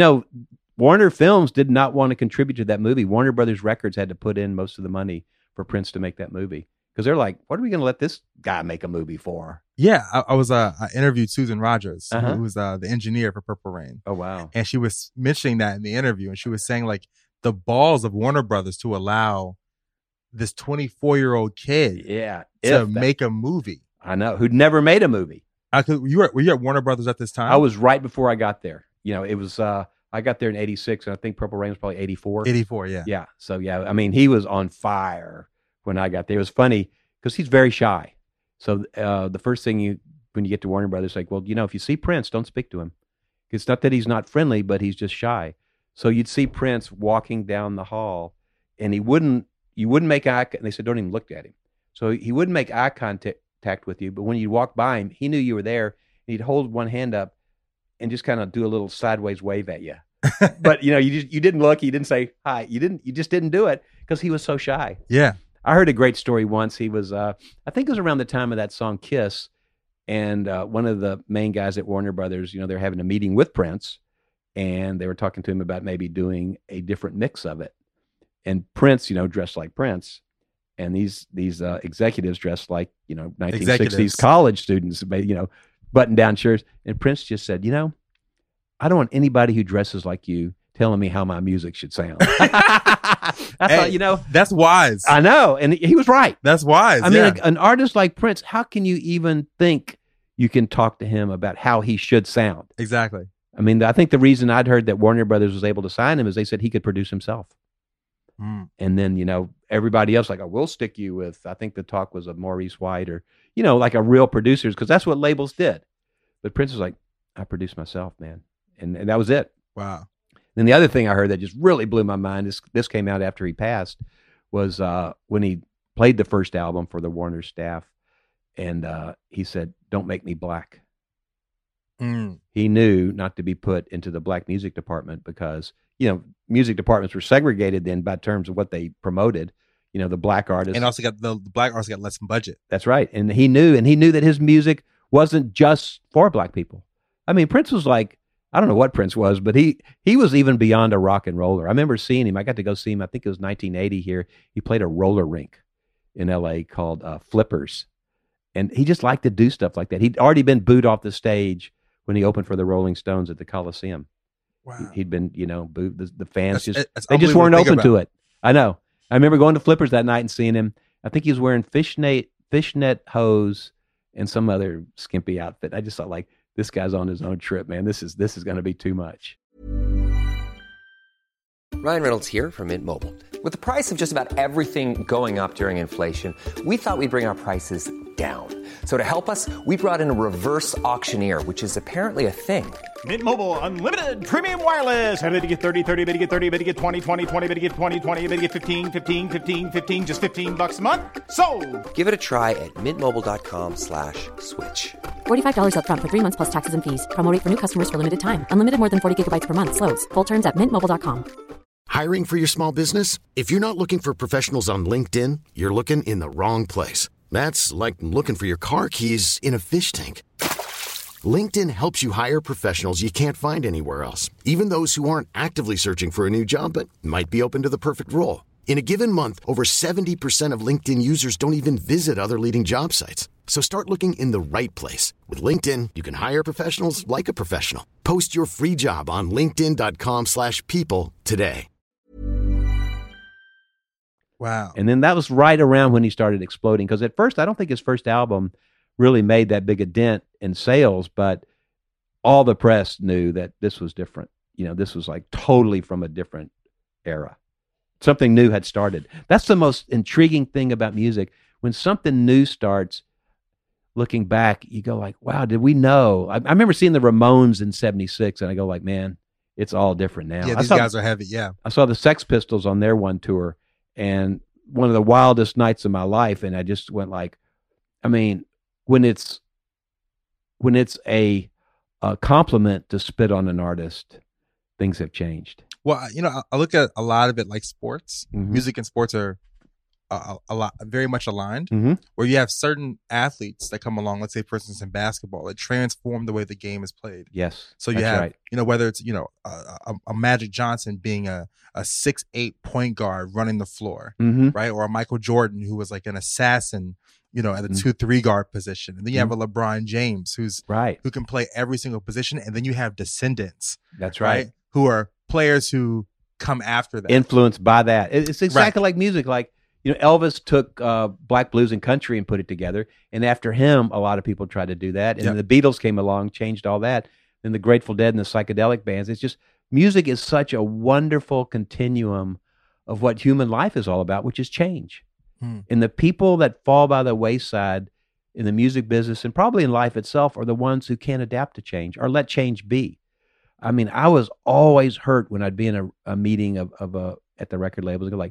Speaker 5: Warner Films did not want to contribute to that movie. Warner Brothers Records had to put in most of the money for Prince to make that movie. Because they're like, what are we going to let this guy make a movie for?
Speaker 4: Yeah, I interviewed Susan Rogers, who was the engineer for Purple Rain.
Speaker 5: Oh, wow.
Speaker 4: And she was mentioning that in the interview. And she was saying, like, the balls of Warner Brothers to allow this 24-year-old kid to make a movie.
Speaker 5: I know, who'd never made a movie.
Speaker 4: Were you at Warner Brothers at this time?
Speaker 5: I was right before I got there. It was, I got there in 86, and I think Purple Rain was probably 84.
Speaker 4: 84, yeah.
Speaker 5: Yeah, so yeah, I mean, he was on fire when I got there. It was funny because he's very shy. So the first thing when you get to Warner Brothers, like, well, if you see Prince, don't speak to him. It's not that he's not friendly, but he's just shy. So you'd see Prince walking down the hall, and you wouldn't make eye. And they said, don't even look at him. So he wouldn't make eye contact with you. But when you walk by him, he knew you were there, and he'd hold one hand up and just kind of do a little sideways wave at you. But you didn't look. You didn't say hi. You just didn't do it because he was so shy.
Speaker 4: Yeah.
Speaker 5: I heard a great story once. He was, I think it was around the time of that song Kiss, and one of the main guys at Warner Brothers, they're having a meeting with Prince, and they were talking to him about maybe doing a different mix of it. And Prince, dressed like Prince, and these executives dressed like 1960s college students, button-down shirts. And Prince just said, I don't want anybody who dresses like you telling me how my music should sound. I thought,
Speaker 4: that's wise.
Speaker 5: I know. And he was right.
Speaker 4: That's wise.
Speaker 5: I mean, an artist like Prince, how can you even think you can talk to him about how he should sound?
Speaker 4: Exactly.
Speaker 5: I mean, I think the reason I'd heard that Warner Brothers was able to sign him is they said he could produce himself. And then, everybody else, like, we'll stick you with, I think the talk was of Maurice White or, like a real producers, because that's what labels did. But Prince was like, I produced myself, man. And that was it.
Speaker 4: Wow.
Speaker 5: Then the other thing I heard that just really blew my mind, this came out after he passed, was when he played the first album for the Warner staff, and he said, don't make me black. He knew not to be put into the black music department because, music departments were segregated then by terms of what they promoted. the black artists.
Speaker 4: And also got the black artists got less budget.
Speaker 5: That's right. And he knew that his music wasn't just for black people. I mean, Prince was like, I don't know what Prince was, but he was even beyond a rock and roller. I remember seeing him. I got to go see him. I think it was 1980 here. He played a roller rink in LA called Flippers. And he just liked to do stuff like that. He'd already been booed off the stage when he opened for the Rolling Stones at the Coliseum.
Speaker 4: Wow.
Speaker 5: He'd been, booed. The fans
Speaker 4: that's
Speaker 5: they just weren't open
Speaker 4: about.
Speaker 5: to it. I know. I remember going to Flippers that night and seeing him. I think he was wearing fishnet hose and some other skimpy outfit. I just thought, like, this guy's on his own trip, man. This is going to be too much.
Speaker 2: Ryan Reynolds here from Mint Mobile. With the price of just about everything going up during inflation, we thought we'd bring our prices down. So to help us, we brought in a reverse auctioneer, which is apparently a thing.
Speaker 1: Mint Mobile Unlimited Premium Wireless. How to get 30, 30, bit to get 30, bit to get 20, 20, 20, bit to get 20, 20, bit to get 15, 15, 15, 15, just $15 a month? Sold!
Speaker 2: Give it a try at mintmobile.com/switch.
Speaker 3: $45 up front for 3 months plus taxes and fees. Promo rate for new customers for limited time. Unlimited more than 40 gigabytes per month. Slows full terms at mintmobile.com.
Speaker 6: Hiring for your small business? If you're not looking for professionals on LinkedIn, you're looking in the wrong place. That's like looking for your car keys in a fish tank. LinkedIn helps you hire professionals you can't find anywhere else, even those who aren't actively searching for a new job but might be open to the perfect role. In a given month, over 70% of LinkedIn users don't even visit other leading job sites. So start looking in the right place. With LinkedIn, you can hire professionals like a professional. Post your free job on linkedin.com/people today.
Speaker 4: Wow.
Speaker 5: And then that was right around when he started exploding. Because at first, I don't think his first album really made that big a dent in sales, but all the press knew that this was different. This was like totally from a different era. Something new had started. That's the most intriguing thing about music. When something new starts, looking back, you go like, wow, did we know? I remember seeing the Ramones in 76, and I go like, man, it's all different now.
Speaker 4: Yeah, these guys are heavy, yeah.
Speaker 5: I saw the Sex Pistols on their one tour, and one of the wildest nights of my life, and I just went like, I mean, when it's a compliment to spit on an artist, things have changed.
Speaker 4: Well, I look at a lot of it like sports.
Speaker 5: Mm-hmm.
Speaker 4: Music and sports are very much aligned,
Speaker 5: Mm-hmm.
Speaker 4: where you have certain athletes that come along, let's say, for instance, in basketball, that transform the way the game is played.
Speaker 5: Yes.
Speaker 4: So you
Speaker 5: that's
Speaker 4: have,
Speaker 5: right.
Speaker 4: Whether it's, a Magic Johnson being a 6'8" point guard running the floor,
Speaker 5: Mm-hmm.
Speaker 4: right? Or a Michael Jordan who was like an assassin, at the 2-3 guard position. And then you have a LeBron James who's
Speaker 5: Right.
Speaker 4: who can play every single position. And then you have descendants,
Speaker 5: That's right.
Speaker 4: who are players who come after that.
Speaker 5: Influenced by that. It's exactly like music. Like, Elvis took black blues and country and put it together. And after him, a lot of people tried to do that. And
Speaker 4: Yep.
Speaker 5: the Beatles came along, changed all that. Then the Grateful Dead and the psychedelic bands. It's just, music is such a wonderful continuum of what human life is all about, which is change. And the people that fall by the wayside in the music business and probably in life itself are the ones who can't adapt to change or let change be. I mean, I was always hurt when I'd be in a meeting at the record labels. Go like,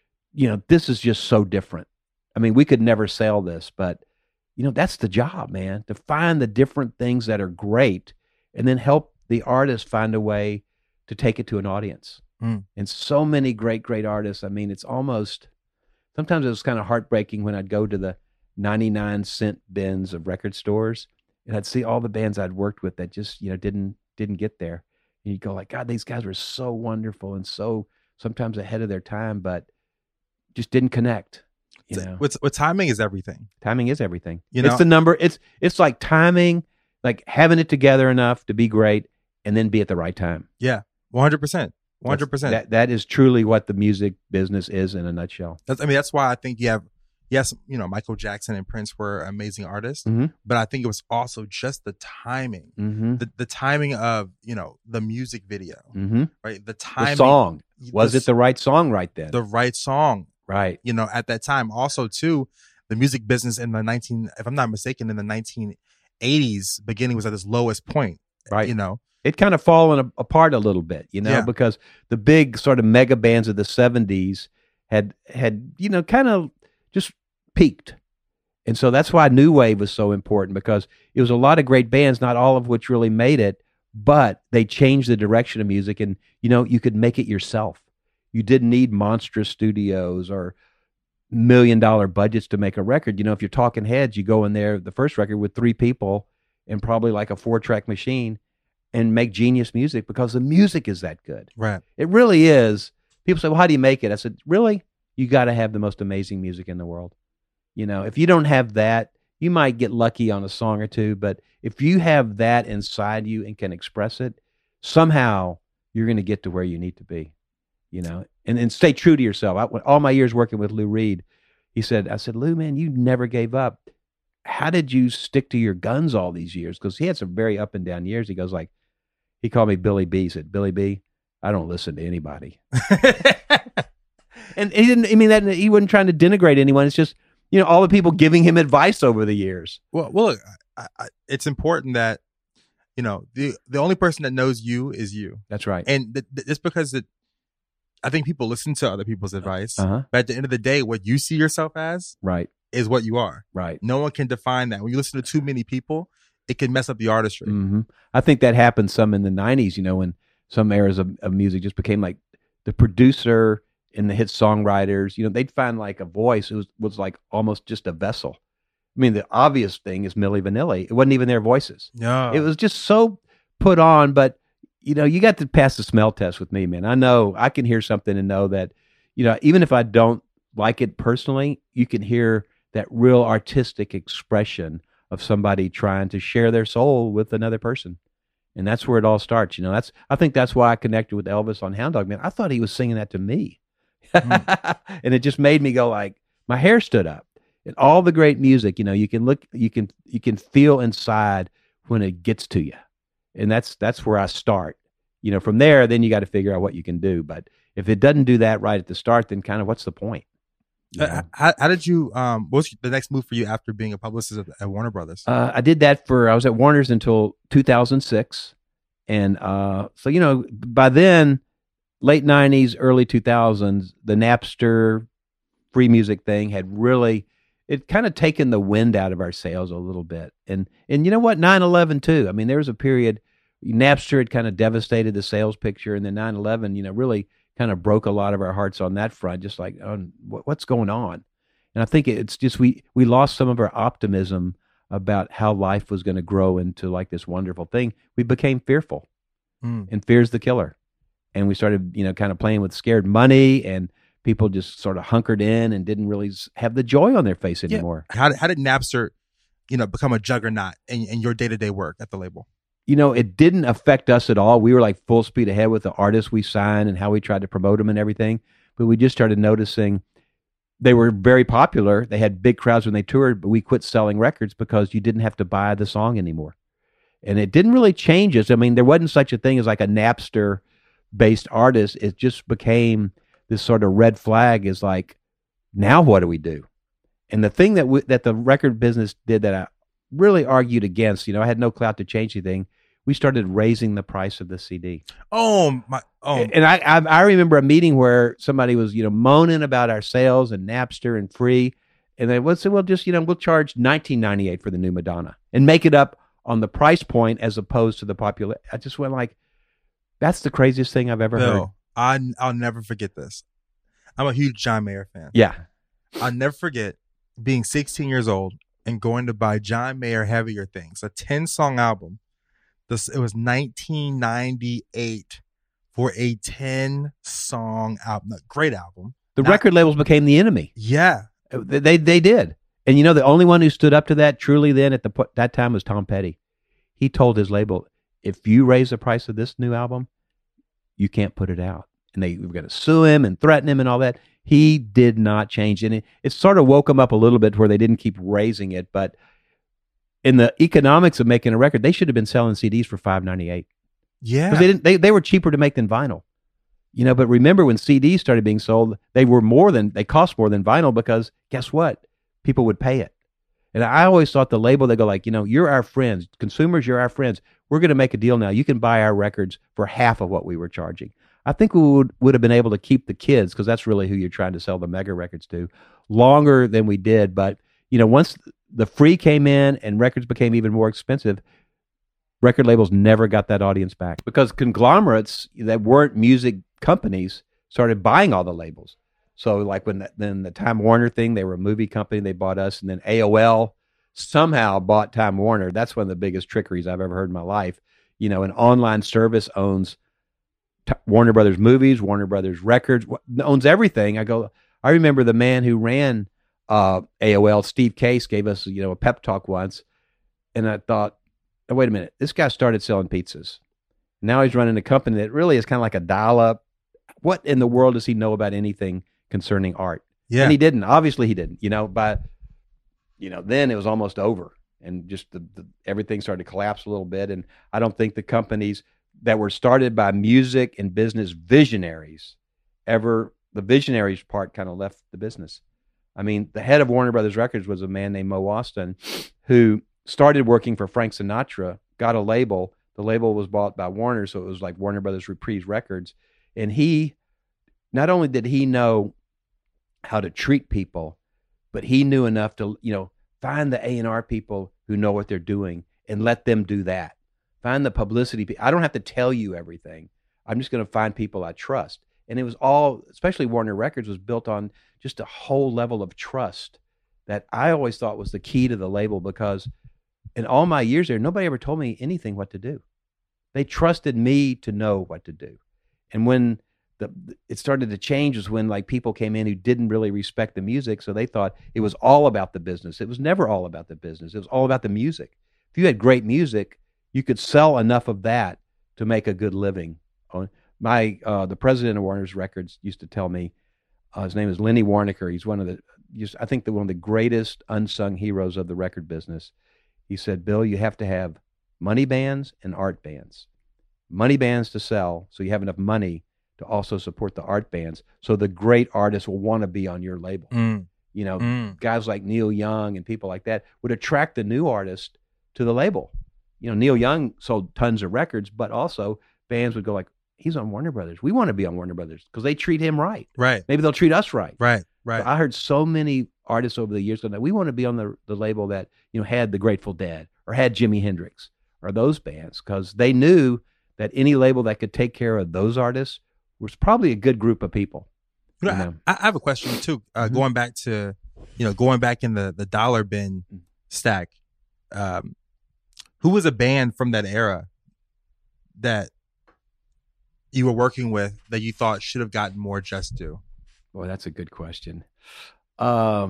Speaker 5: this is just so different. I mean, we could never sell this, but that's the job, man, to find the different things that are great and then help the artist find a way to take it to an audience. And so many great, great artists. I mean, it's almost, sometimes it was kind of heartbreaking when I'd go to the 99-cent bins of record stores and I'd see all the bands I'd worked with that just, didn't get there. And you'd go like, God, these guys were so wonderful and so sometimes ahead of their time, but just didn't connect.
Speaker 4: With timing is everything.
Speaker 5: Timing is everything.
Speaker 4: You know?
Speaker 5: It's the number. It's like timing, like having it together enough to be great and then be at the right time.
Speaker 4: Yeah, 100%. 100%.
Speaker 5: That is truly what the music business is in a nutshell.
Speaker 4: That's why I think you have, yes, Michael Jackson and Prince were amazing artists,
Speaker 5: Mm-hmm.
Speaker 4: but I think it was also just the timing,
Speaker 5: Mm-hmm.
Speaker 4: the timing of, the music video,
Speaker 5: Mm-hmm.
Speaker 4: right? The timing.
Speaker 5: The song. Was it the right song right then?
Speaker 4: The right song,
Speaker 5: right.
Speaker 4: At that time. Also, too, the music business in if I'm not mistaken, in the 1980s, beginning was at its lowest point,
Speaker 5: right? It kind of fallen apart a little bit, because the big sort of mega bands of the 70s had kind of just peaked. And so that's why New Wave was so important, because it was a lot of great bands, not all of which really made it, but they changed the direction of music and, you could make it yourself. You didn't need monstrous studios or $1 million budgets to make a record. You know, if you're Talking Heads, you go in there, the first record with 3 people and probably like a 4-track machine and make genius music because the music is that good.
Speaker 4: Right.
Speaker 5: It really is. People say, well, how do you make it? I said, really? You got to have the most amazing music in the world. You know, if you don't have that, you might get lucky on a song or two, but if you have that inside you and can express it, somehow you're going to get to where you need to be, you know, and stay true to yourself. All my years working with Lou Reed, I said, Lou, man, you never gave up. How did you stick to your guns all these years? Because he had some very up and down years. He goes like, he called me Billy B. He said, Billy B., I don't listen to anybody. And he didn't, I mean, that he wasn't trying to denigrate anyone. It's just, you know, all the people giving him advice over the years.
Speaker 4: Well, look, it's important that, you know, the only person that knows you is you.
Speaker 5: That's right.
Speaker 4: And it's because I think people listen to other people's advice. But at the end of the day, what you see yourself as is what you are.
Speaker 5: Right.
Speaker 4: No one can define that. When you listen to too many people, it can mess up the artistry.
Speaker 5: Mm-hmm. I think that happened some in the 90s, you know, when some eras of music just became like the producer and the hit songwriters, you know, they'd find like a voice. It was like almost just a vessel. I mean, the obvious thing is Milli Vanilli. It wasn't even their voices.
Speaker 4: No.
Speaker 5: It was just so put on, but you know, you got to pass the smell test with me, man. I know I can hear something and know that, you know, even if I don't like it personally, you can hear that real artistic expression of somebody trying to share their soul with another person. And that's where it all starts. You know, I think that's why I connected with Elvis on Hound Dog, man. I thought he was singing that to me. And it just made me go like, my hair stood up. And all the great music, you know, you can feel inside when it gets to you. And that's where I start. You know, from there, then you got to figure out what you can do. But if it doesn't do that right at the start, then kind of what's the point?
Speaker 4: How did you, what was the next move for you after being a publicist at Warner Brothers?
Speaker 5: I did that I was at Warner's until 2006. And so, you know, by then, late 90s, early 2000s, the Napster free music thing had really, it kind of taken the wind out of our sails a little bit. And you know what? 9/11 too. I mean, there was a period, Napster had kind of devastated the sales picture, and then 9/11, you know, really kind of broke a lot of our hearts on that front, just like, what's going on? And I think it's just, we lost some of our optimism about how life was going to grow into like this wonderful thing. We became fearful, and fear's the killer. And we started, you know, kind of playing with scared money, and people just sort of hunkered in and didn't really have the joy on their face anymore.
Speaker 4: Yeah. How did Napster, you know, become a juggernaut in your day-to-day work at the label?
Speaker 5: You know, it didn't affect us at all. We were like full speed ahead with the artists we signed and how we tried to promote them and everything. But we just started noticing they were very popular. They had big crowds when they toured, but we quit selling records because you didn't have to buy the song anymore. And it didn't really change us. I mean, there wasn't such a thing as like a Napster-based artist. It just became this sort of red flag is like, now what do we do? And the thing that the record business did that I really argued against, you know, I had no clout to change anything. We started raising the price of the CD.
Speaker 4: And
Speaker 5: I remember a meeting where somebody was, you know, moaning about our sales and Napster and free. And they would say, well, just, you know, we'll charge $19.98 for the new Madonna and make it up on the price point as opposed to the popular. I just went like, that's the craziest thing I've ever heard.
Speaker 4: I'll never forget this. I'm a huge John Mayer fan.
Speaker 5: Yeah.
Speaker 4: I'll never forget being 16 years old and going to buy John Mayer Heavier Things, a 10-song album. It was 1998 for a 10-song album. Great album.
Speaker 5: The record labels became the enemy.
Speaker 4: Yeah.
Speaker 5: They did. And you know, the only one who stood up to that truly then at that time was Tom Petty. He told his label, if you raise the price of this new album, you can't put it out. And they were going to sue him and threaten him and all that. He did not change. And it sort of woke them up a little bit where they didn't keep raising it. But in the economics of making a record, they should have been selling CDs for $5.98.
Speaker 4: Yeah.
Speaker 5: Because they were cheaper to make than vinyl. You know, but remember when CDs started being sold, they cost more than vinyl because guess what? People would pay it. And I always thought the label, they go like, you know, you're our friends. Consumers, you're our friends. We're going to make a deal now. You can buy our records for half of what we were charging. I think we would have been able to keep the kids, because that's really who you're trying to sell the mega records to, longer than we did. But, you know, once the free came in and records became even more expensive, record labels never got that audience back because conglomerates that weren't music companies started buying all the labels. So like then the Time Warner thing, they were a movie company, they bought us, and then AOL somehow bought Time Warner. That's one of the biggest trickeries I've ever heard in my life. You know, an online service owns Warner Brothers Movies, Warner Brothers Records, owns everything. I remember the man who ran AOL, Steve Case, gave us, you know, a pep talk once. And I thought, oh, wait a minute, this guy started selling pizzas. Now he's running a company that really is kind of like a dial-up. What in the world does he know about anything concerning art?
Speaker 4: Yeah.
Speaker 5: And he didn't. Obviously he didn't. You know, but, you know, then it was almost over. And just everything started to collapse a little bit. And I don't think the companies that were started by music and business visionaries the visionaries part kind of left the business. I mean, the head of Warner Brothers Records was a man named Mo Austin, who started working for Frank Sinatra, got a label. The label was bought by Warner, so it was like Warner Brothers Reprise Records. And he, not only did he know how to treat people, but he knew enough to, you know, find the A&R people who know what they're doing and let them do that. Find the publicity people. I don't have to tell you everything. I'm just going to find people I trust. And it was all, especially Warner Records, was built on just a whole level of trust that I always thought was the key to the label, because in all my years there, nobody ever told me anything what to do. They trusted me to know what to do. And when it started to change was when like people came in who didn't really respect the music, so they thought it was all about the business. It was never all about the business. It was all about the music. If you had great music, you could sell enough of that to make a good living. The president of Warner's Records used to tell me, his name is Lenny Warnaker. He's one of the greatest unsung heroes of the record business. He said, Bill, you have to have money bands and art bands. Money bands to sell, so you have enough money to also support the art bands, so the great artists will want to be on your label. You know, guys like Neil Young and people like that would attract the new artist to the label. You know, Neil Young sold tons of records, but also bands would go like, he's on Warner Brothers. We want to be on Warner Brothers because they treat him right.
Speaker 4: Right.
Speaker 5: Maybe they'll treat us right.
Speaker 4: Right.
Speaker 5: So I heard so many artists over the years go, we want to be on the label that, you know, had the Grateful Dead or had Jimi Hendrix or those bands, because they knew that any label that could take care of those artists was probably a good group of people.
Speaker 4: You know, I have a question too. Going back in the dollar bin stack, who was a band from that era that you were working with that you thought should have gotten more just due?
Speaker 5: Boy, that's a good question. I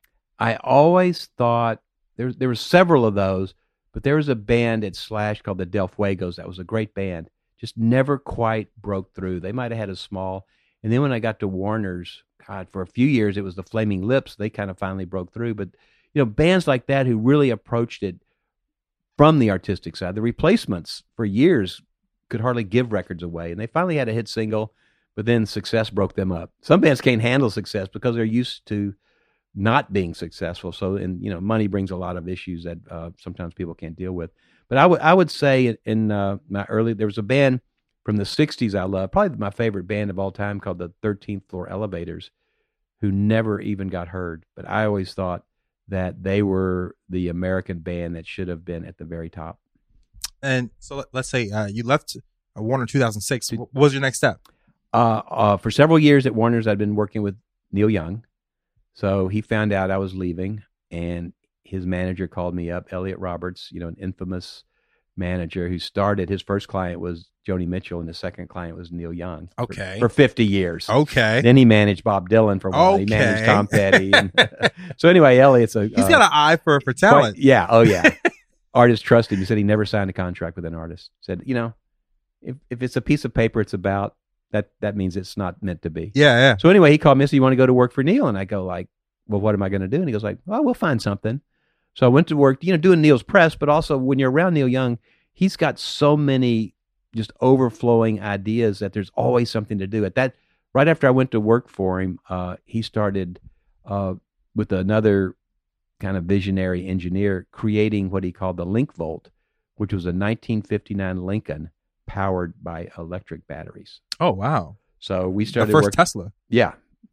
Speaker 5: always thought there were several of those, but there was a band at Slash called the Del Fuegos that was a great band. Just never quite broke through. They might have had a small, and then when I got to Warner's, God, for a few years it was the Flaming Lips. They kind of finally broke through. But you know, bands like that who really approached it from the artistic side. The Replacements for years could hardly give records away, and they finally had a hit single, but then success broke them up. Some bands can't handle success because they're used to not being successful. So, and you know, money brings a lot of issues that sometimes people can't deal with. But I would say in my early, there was a band from the 60s I love, probably my favorite band of all time, called the 13th Floor Elevators, who never even got heard. But I always thought that they were the American band that should have been at the very top.
Speaker 4: And so let's say you left Warner 2006. What was your next step?
Speaker 5: For several years at Warner's, I'd been working with Neil Young. So he found out I was leaving, and his manager called me up, Elliot Roberts, you know, an infamous manager who started, his first client was Joni Mitchell, and his second client was Neil Young.
Speaker 4: Okay.
Speaker 5: For 50 years.
Speaker 4: Okay.
Speaker 5: Then he managed Bob Dylan for a while.
Speaker 4: Okay.
Speaker 5: He managed Tom Petty. So anyway, Elliot's
Speaker 4: he's got an eye for talent.
Speaker 5: Yeah. Oh, yeah. Artists trust him. He said he never signed a contract with an artist. Said, you know, if it's a piece of paper it's about, that means it's not meant to be.
Speaker 4: Yeah.
Speaker 5: So anyway, he called me and said, you want to go to work for Neil? And I go like, well, what am I going to do? And he goes like, well, we'll find something. So I went to work, you know, doing Neil's press, but also when you're around Neil Young, he's got so many just overflowing ideas that there's always something to do. Right after I went to work for him, he started with another kind of visionary engineer creating what he called the Link Volt, which was a 1959 Lincoln powered by electric batteries.
Speaker 4: Oh, wow.
Speaker 5: So we started
Speaker 4: the first Tesla.
Speaker 5: Yeah.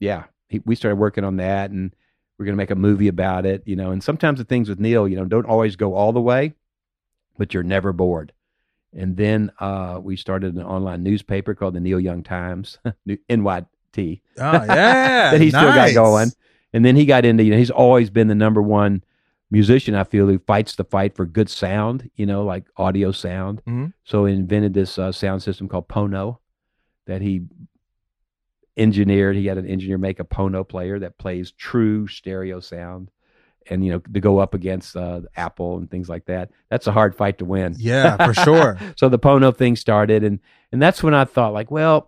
Speaker 5: We started working on that, and we're going to make a movie about it, you know. And sometimes the things with Neil, you know, don't always go all the way, but you're never bored. And then we started an online newspaper called the Neil Young Times, NY T.
Speaker 4: Oh, yeah.
Speaker 5: That he still got
Speaker 4: Nice.
Speaker 5: going. And then he got into, he's always been the number one musician, I feel, who fights the fight for good sound, like audio sound.
Speaker 4: Mhm.
Speaker 5: So he invented this sound system called Pono that he engineered. He had an engineer make a Pono player that plays true stereo sound. And, to go up against Apple and things like that. That's a hard fight to win.
Speaker 4: Yeah, for sure.
Speaker 5: So the Pono thing started. And that's when I thought, like, well,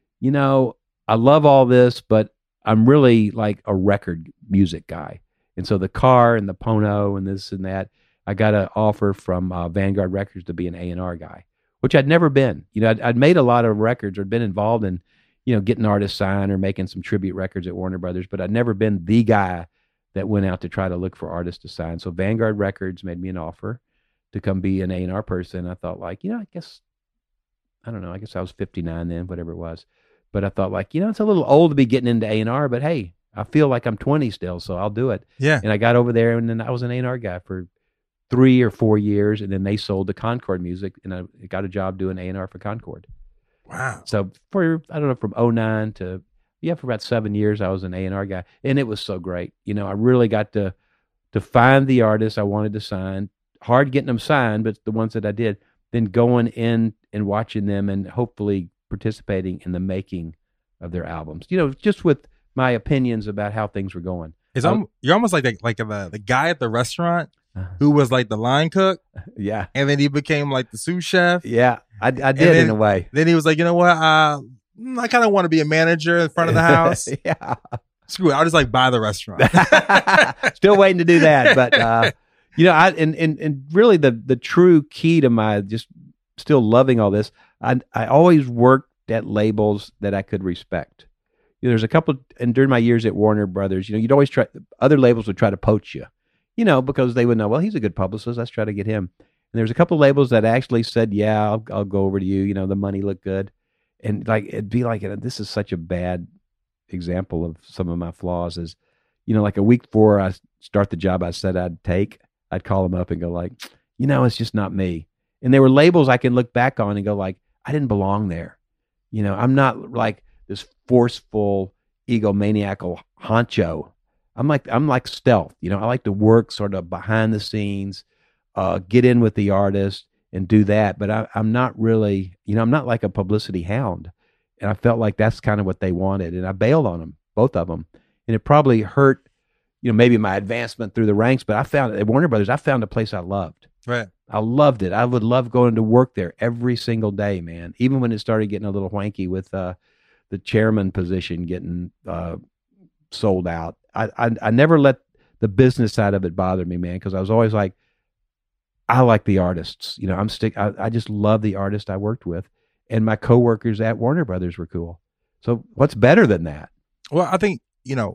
Speaker 5: I love all this, but I'm really like a record music guy. And so the car and the Pono and this and that, I got an offer from Vanguard Records to be an A&R guy, which I'd never been. I'd made a lot of records or been involved in, getting artists signed or making some tribute records at Warner Brothers, but I'd never been the guy that went out to try to look for artists to sign. So Vanguard Records made me an offer to come be an A&R person. I thought, like, I guess I was 59 then, whatever it was. But I thought, like, it's a little old to be getting into A&R, but hey, I feel like I'm 20 still, so I'll do it.
Speaker 4: Yeah.
Speaker 5: And I got over there, and then I was an A&R guy for 3 or 4 years, and then they sold to Concord Music, and I got a job doing A&R for Concord.
Speaker 4: Wow.
Speaker 5: So from 09 to, for about 7 years, I was an A&R guy, and it was so great. I really got to find the artists I wanted to sign. Hard getting them signed, but the ones that I did, then going in and watching them and hopefully participating in the making of their albums. Just with my opinions about how things were going.
Speaker 4: You're almost like the guy at the restaurant who was like the line cook.
Speaker 5: Yeah.
Speaker 4: And then he became like the sous chef.
Speaker 5: Yeah, I did in a way.
Speaker 4: Then he was like, you know what? I kind of want to be a manager in front of the house.
Speaker 5: Yeah.
Speaker 4: Screw it. I'll just like buy the restaurant.
Speaker 5: Still waiting to do that. But, and really the true key to my just still loving all this, I always worked at labels that I could respect. There's a couple, and during my years at Warner Brothers, you'd always try, other labels would try to poach you, because they would know, well, he's a good publicist. Let's try to get him. And there's a couple of labels that actually said, yeah, I'll go over to you. The money looked good. And like, it'd be like, this is such a bad example of some of my flaws is, like a week before I start the job I said I'd take, I'd call them up and go like, it's just not me. And there were labels I can look back on and go like, I didn't belong there. I'm not like this forceful, egomaniacal honcho. I'm like stealth. I like to work sort of behind the scenes, get in with the artist and do that. But I'm not really, I'm not like a publicity hound. And I felt like that's kind of what they wanted. And I bailed on them, both of them. And it probably hurt, maybe my advancement through the ranks. But I found at Warner Brothers, I found a place I loved.
Speaker 4: Right.
Speaker 5: I loved it. I would love going to work there every single day, man. Even when it started getting a little wanky with the chairman position getting sold out. I never let the business side of it bother me, man, because I was always like, I like the artists. I just love the artists I worked with. And my coworkers at Warner Brothers were cool. So what's better than that?
Speaker 4: Well, I think,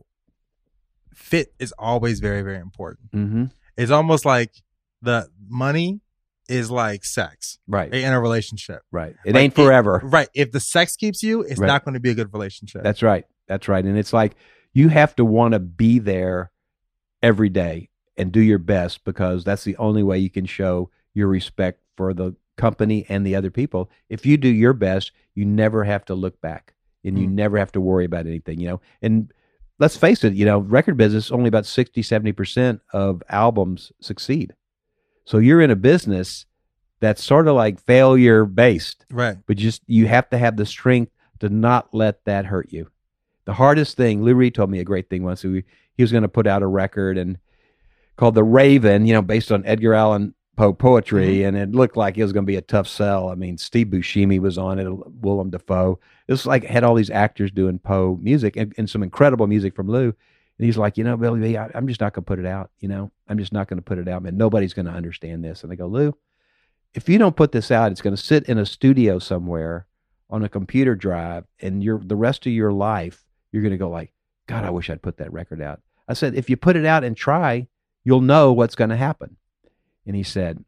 Speaker 4: fit is always very, very important.
Speaker 5: Mm-hmm.
Speaker 4: It's almost like the money is like sex,
Speaker 5: right?
Speaker 4: In a relationship,
Speaker 5: right? It ain't forever,
Speaker 4: right? If the sex keeps you, it's not going to be a good relationship.
Speaker 5: That's right. And it's like you have to want to be there every day and do your best, because that's the only way you can show your respect for the company and the other people. If you do your best, you never have to look back, and you never have to worry about anything. And let's face it, record business, only about 60-70% of albums succeed. So you're in a business that's sort of like failure based,
Speaker 4: right?
Speaker 5: But you have to have the strength to not let that hurt you. The hardest thing, Lou Reed told me a great thing once. He was going to put out a record and called The Raven, based on Edgar Allan Poe poetry, and it looked like it was going to be a tough sell. I mean, Steve Buscemi was on it, Willem Dafoe. It was like had all these actors doing Poe music and some incredible music from Lou. And he's like, Billy B, I'm just not going to put it out. I'm just not going to put it out, man. Nobody's going to understand this. And they go, Lou, if you don't put this out, it's going to sit in a studio somewhere on a computer drive, and the rest of your life, you're going to go like, God, I wish I'd put that record out. I said, if you put it out and try, you'll know what's going to happen. And he said,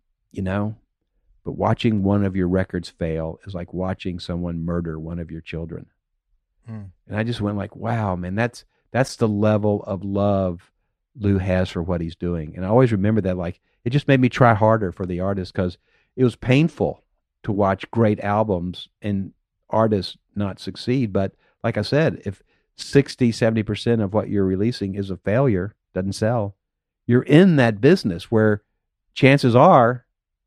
Speaker 5: but watching one of your records fail is like watching someone murder one of your children. And I just went like, wow, man, that's the level of love Lou has for what he's doing. And I always remember that, like, it just made me try harder for the artist, because it was painful to watch great albums and artists not succeed. But like I said, if 60, 70% of what you're releasing is a failure, doesn't sell, you're in that business where chances are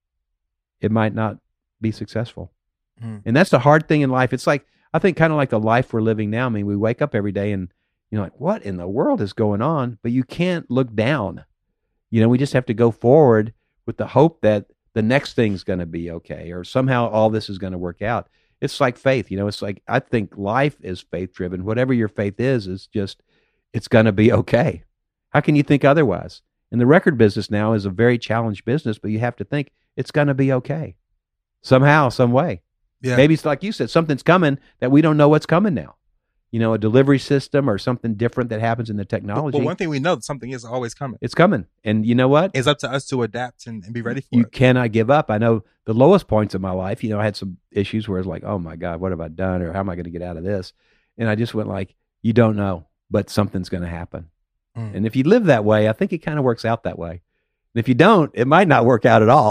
Speaker 5: it might not be successful. And that's the hard thing in life. It's like, I think kind of like the life we're living now. I mean, we wake up every day and you're like, what in the world is going on? But you can't look down. We just have to go forward with the hope that the next thing's going to be okay, or somehow all this is going to work out. It's like faith. It's like, I think life is faith driven. Whatever your faith is just, it's going to be okay. How can you think otherwise? And the record business now is a very challenged business, but you have to think it's going to be okay somehow, some way.
Speaker 4: Yeah.
Speaker 5: Maybe it's like you said, something's coming that we don't know what's coming now. A delivery system or something different that happens in the technology.
Speaker 4: Well, one thing we know, something is always coming.
Speaker 5: It's coming. And you know what?
Speaker 4: It's up to us to adapt and be ready for it.
Speaker 5: You cannot give up. I know the lowest points of my life, I had some issues where it's like, oh my God, what have I done? Or how am I going to get out of this? And I just went like, you don't know, but something's going to happen. And if you live that way, I think it kind of works out that way. And if you don't, it might not work out at all.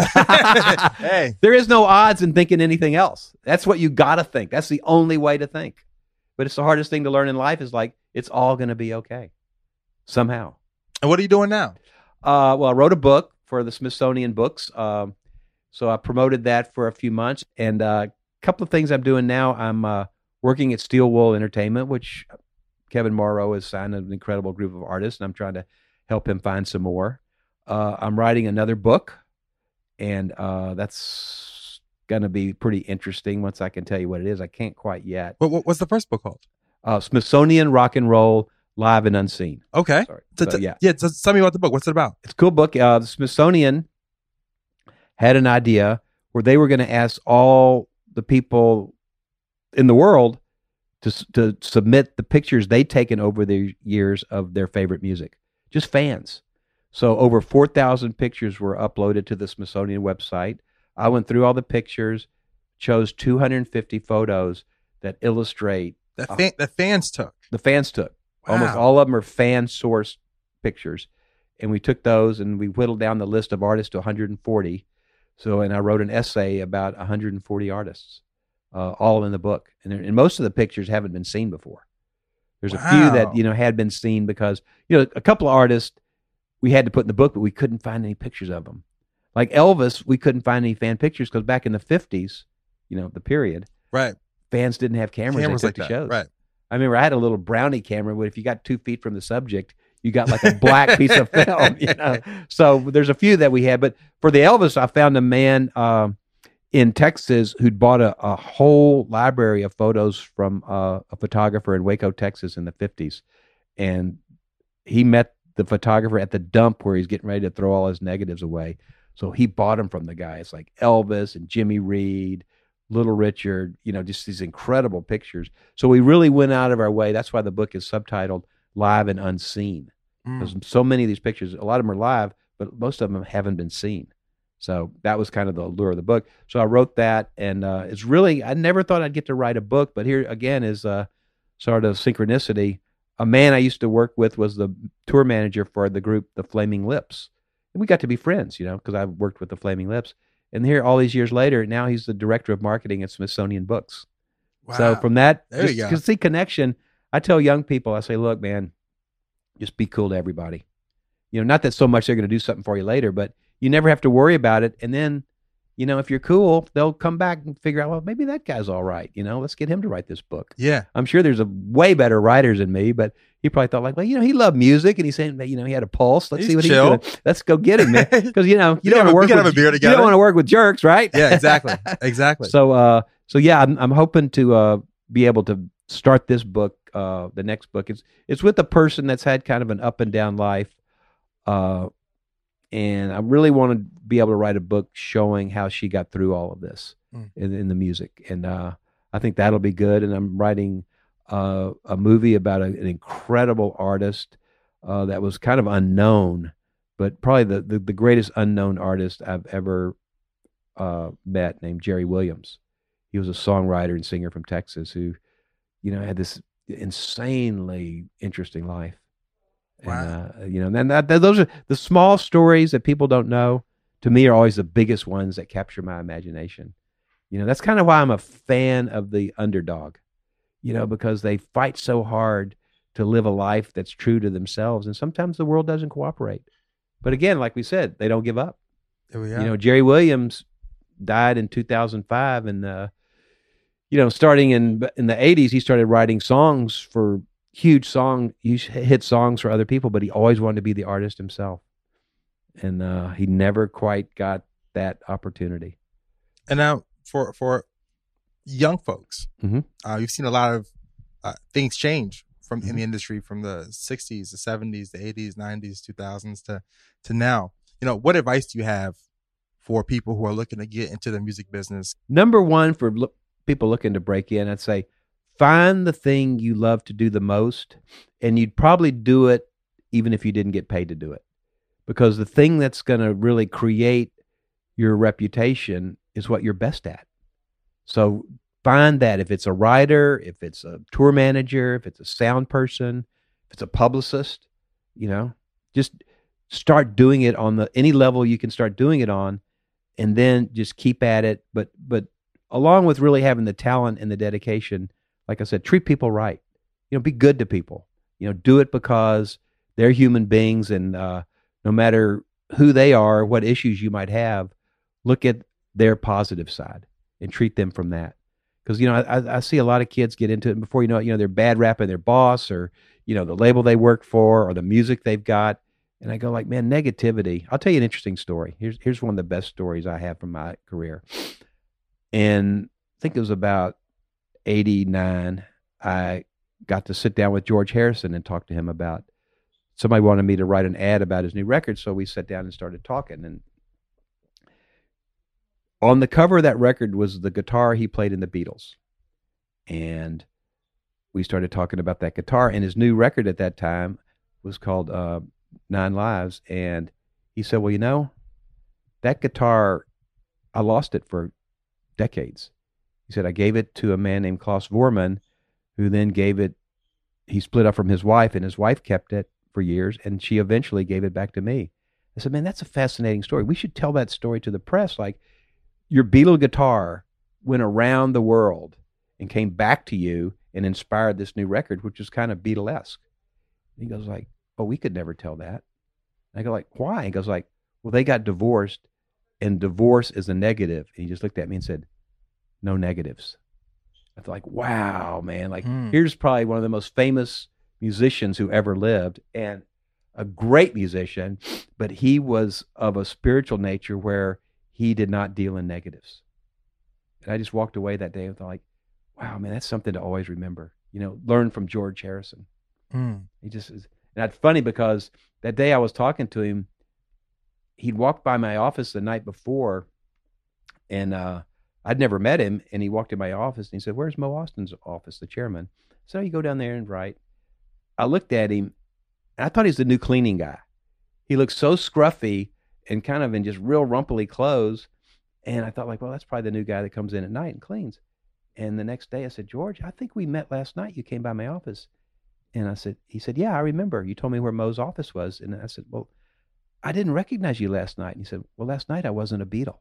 Speaker 4: Hey,
Speaker 5: there is no odds in thinking anything else. That's what you got to think. That's the only way to think. But it's the hardest thing to learn in life is like, it's all going to be okay somehow.
Speaker 4: And what are you doing now?
Speaker 5: Well, I wrote a book for the Smithsonian Books. So I promoted that for a few months. And a couple of things I'm doing now. I'm working at Steel Wool Entertainment, which Kevin Morrow has signed an incredible group of artists, and I'm trying to help him find some more. I'm writing another book, and that's going to be pretty interesting once I can tell you what it is. I can't quite yet.
Speaker 4: What's the first book called?
Speaker 5: Smithsonian Rock and Roll, Live and Unseen.
Speaker 4: Okay.
Speaker 5: Sorry.
Speaker 4: So tell me about the book. What's it about?
Speaker 5: It's a cool book. The Smithsonian had an idea where they were going to ask all the people in the world to submit the pictures they'd taken over the years of their favorite music, just fans. So over 4,000 pictures were uploaded to the Smithsonian website. I went through all the pictures, chose 250 photos that illustrate
Speaker 4: that fans took.
Speaker 5: The fans took.
Speaker 4: Wow.
Speaker 5: Almost all of them are fan-sourced pictures. And we took those and we whittled down the list of artists to 140. And I wrote an essay about 140 artists, all in the book. And most of the pictures haven't been seen before. There's a few that, had been seen because, a couple of artists we had to put in the book, but we couldn't find any pictures of them. Like Elvis, we couldn't find any fan pictures because back in the 50s, the period,
Speaker 4: right?
Speaker 5: Fans didn't have cameras like that. Shows.
Speaker 4: Right.
Speaker 5: I remember I had a little Brownie camera, but if you got 2 feet from the subject, you got like a black piece of film, So there's a few that we had, but for the Elvis, I found a man in Texas who'd bought a whole library of photos from a photographer in Waco, Texas in the 50s. And he met the photographer at the dump where he's getting ready to throw all his negatives away. So he bought them from the guy. It's like Elvis and Jimmy Reed, Little Richard, just these incredible pictures. So we really went out of our way. That's why the book is subtitled Live and Unseen. Because so many of these pictures, a lot of them are live, but most of them haven't been seen. So that was kind of the allure of the book. So I wrote that, and it's really, I never thought I'd get to write a book, but here again is sort of synchronicity. A man I used to work with was the tour manager for the group, the Flaming Lips. And we got to be friends, because I worked with the Flaming Lips. And here, all these years later, now he's the director of marketing at Smithsonian Books. Wow. So from that,
Speaker 4: there you go.
Speaker 5: Because see connection, I tell young people, I say, look, man, just be cool to everybody. Not that so much they're going to do something for you later, but you never have to worry about it. And then, if you're cool, they'll come back and figure out, well, maybe that guy's all right. Let's get him to write this book.
Speaker 4: Yeah.
Speaker 5: I'm sure there's a way better writers than me, but he probably thought like, well, he loved music and he's saying, he had a pulse. Let's see what he's doing. Let's go get him, man. Because, you don't want to work with, you don't want to work with jerks, right?
Speaker 4: Yeah, exactly. Exactly.
Speaker 5: So yeah, I'm hoping to be able to start this book, the next book. It's with a person that's had kind of an up and down life. And I really want to be able to write a book showing how she got through all of this in the music. And I think that'll be good. And I'm writing a movie about an incredible artist that was kind of unknown, but probably the greatest unknown artist I've ever met, named Jerry Williams. He was a songwriter and singer from Texas who, had this insanely interesting life.
Speaker 4: Wow.
Speaker 5: And then those are the small stories that people don't know, to me, are always the biggest ones that capture my imagination. That's kind of why I'm a fan of the underdog, because they fight so hard to live a life that's true to themselves. And sometimes the world doesn't cooperate. But again, like we said, they don't give up.
Speaker 4: There we
Speaker 5: You
Speaker 4: are.
Speaker 5: know, Jerry Williams died in 2005, and starting in the 80s, he started writing songs for huge hit songs for other people, but he always wanted to be the artist himself. And he never quite got that opportunity.
Speaker 4: And now for young folks, you've seen a lot of things change in the industry from the 60s, the 70s, the 80s, 90s, 2000s to now. You know, what advice do you have for people who are looking to get into the music business?
Speaker 5: Number one, for people looking to break in, I'd say find the thing you love to do the most, and you'd probably do it even if you didn't get paid to do it. Because the thing that's going to really create your reputation is what you're best at. So find that. If it's a writer, if it's a tour manager, if it's a sound person, if it's a publicist, just start doing it on any level you can start doing it on, and then just keep at it. But along with really having the talent and the dedication, like I said, treat people right. Be good to people. Do it because they're human beings, and no matter who they are, what issues you might have, look at their positive side and treat them from that. Because, I see a lot of kids get into it, and before you know it, they're bad rapping their boss, or, the label they work for, or the music they've got. And I go like, man, negativity. I'll tell you an interesting story. Here's one of the best stories I have from my career. And I think it was about 89. I got to sit down with George Harrison and talk to him about, somebody wanted me to write an ad about his new record. So we sat down and started talking. And on the cover of that record was the guitar he played in the Beatles. And we started talking about that guitar. And his new record at that time was called 9 Lives. And he said, well, that guitar, I lost it for decades. He said, I gave it to a man named Klaus Voormann, who then he split up from his wife, and his wife kept it for years, and she eventually gave it back to me. I said, man, that's a fascinating story. We should tell that story to the press. Like, your Beatle guitar went around the world and came back to you and inspired this new record, which is kind of Beatlesque. He goes like, oh, we could never tell that. And I go like, why? He goes like, well, they got divorced, and divorce is a negative. And he just looked at me and said, no negatives. I felt like, wow, man, like here's probably one of the most famous musicians who ever lived, and a great musician, but he was of a spiritual nature where he did not deal in negatives. And I just walked away that day and thought like, wow, man, that's something to always remember, learn from George Harrison. He just is. And it's funny because that day I was talking to him, he'd walked by my office the night before, and I'd never met him, and he walked in my office and he said, where's Mo Austin's office, the chairman? So you go down there and write. I looked at him, and I thought he was the new cleaning guy. He looked so scruffy and kind of in just real rumply clothes. And I thought like, well, that's probably the new guy that comes in at night and cleans. And the next day I said, George, I think we met last night. You came by my office. And he said, yeah, I remember. You told me where Mo's office was. And I said, well, I didn't recognize you last night. And he said, well, last night I wasn't a Beatle.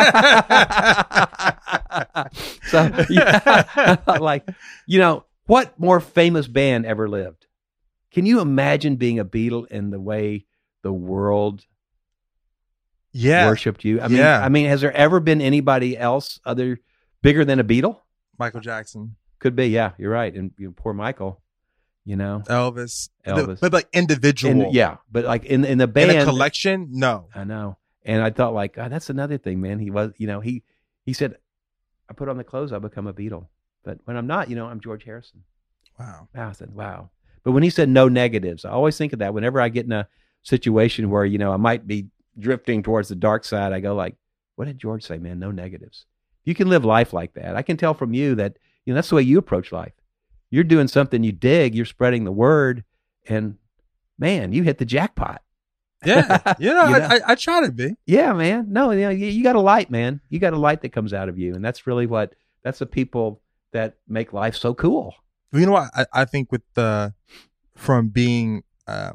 Speaker 5: So, yeah, like, what more famous band ever lived? Can you imagine being a Beatle in the way the world worshipped you? I mean, has there ever been anybody else bigger than a Beatle?
Speaker 4: Michael Jackson.
Speaker 5: Could be, yeah, you're right. And poor Michael,
Speaker 4: Elvis.
Speaker 5: But
Speaker 4: like individual.
Speaker 5: But like in the band.
Speaker 4: In a collection, no.
Speaker 5: I know. And I thought like, God, that's another thing, man. He was, he said, I put on the clothes, I'll become a Beatle. But when I'm not, I'm George Harrison.
Speaker 4: Wow.
Speaker 5: I said, wow. But when he said no negatives, I always think of that. Whenever I get in a situation where, I might be drifting towards the dark side, I go like, what did George say, man? No negatives. You can live life like that. I can tell from you that, that's the way you approach life. You're doing something you dig, you're spreading the word, and man, you hit the jackpot.
Speaker 4: Yeah. I try to be.
Speaker 5: Yeah, man. No, you got a light, man. You got a light that comes out of you. And that's really that's the people that make life so cool.
Speaker 4: Well, you know what? I think from being,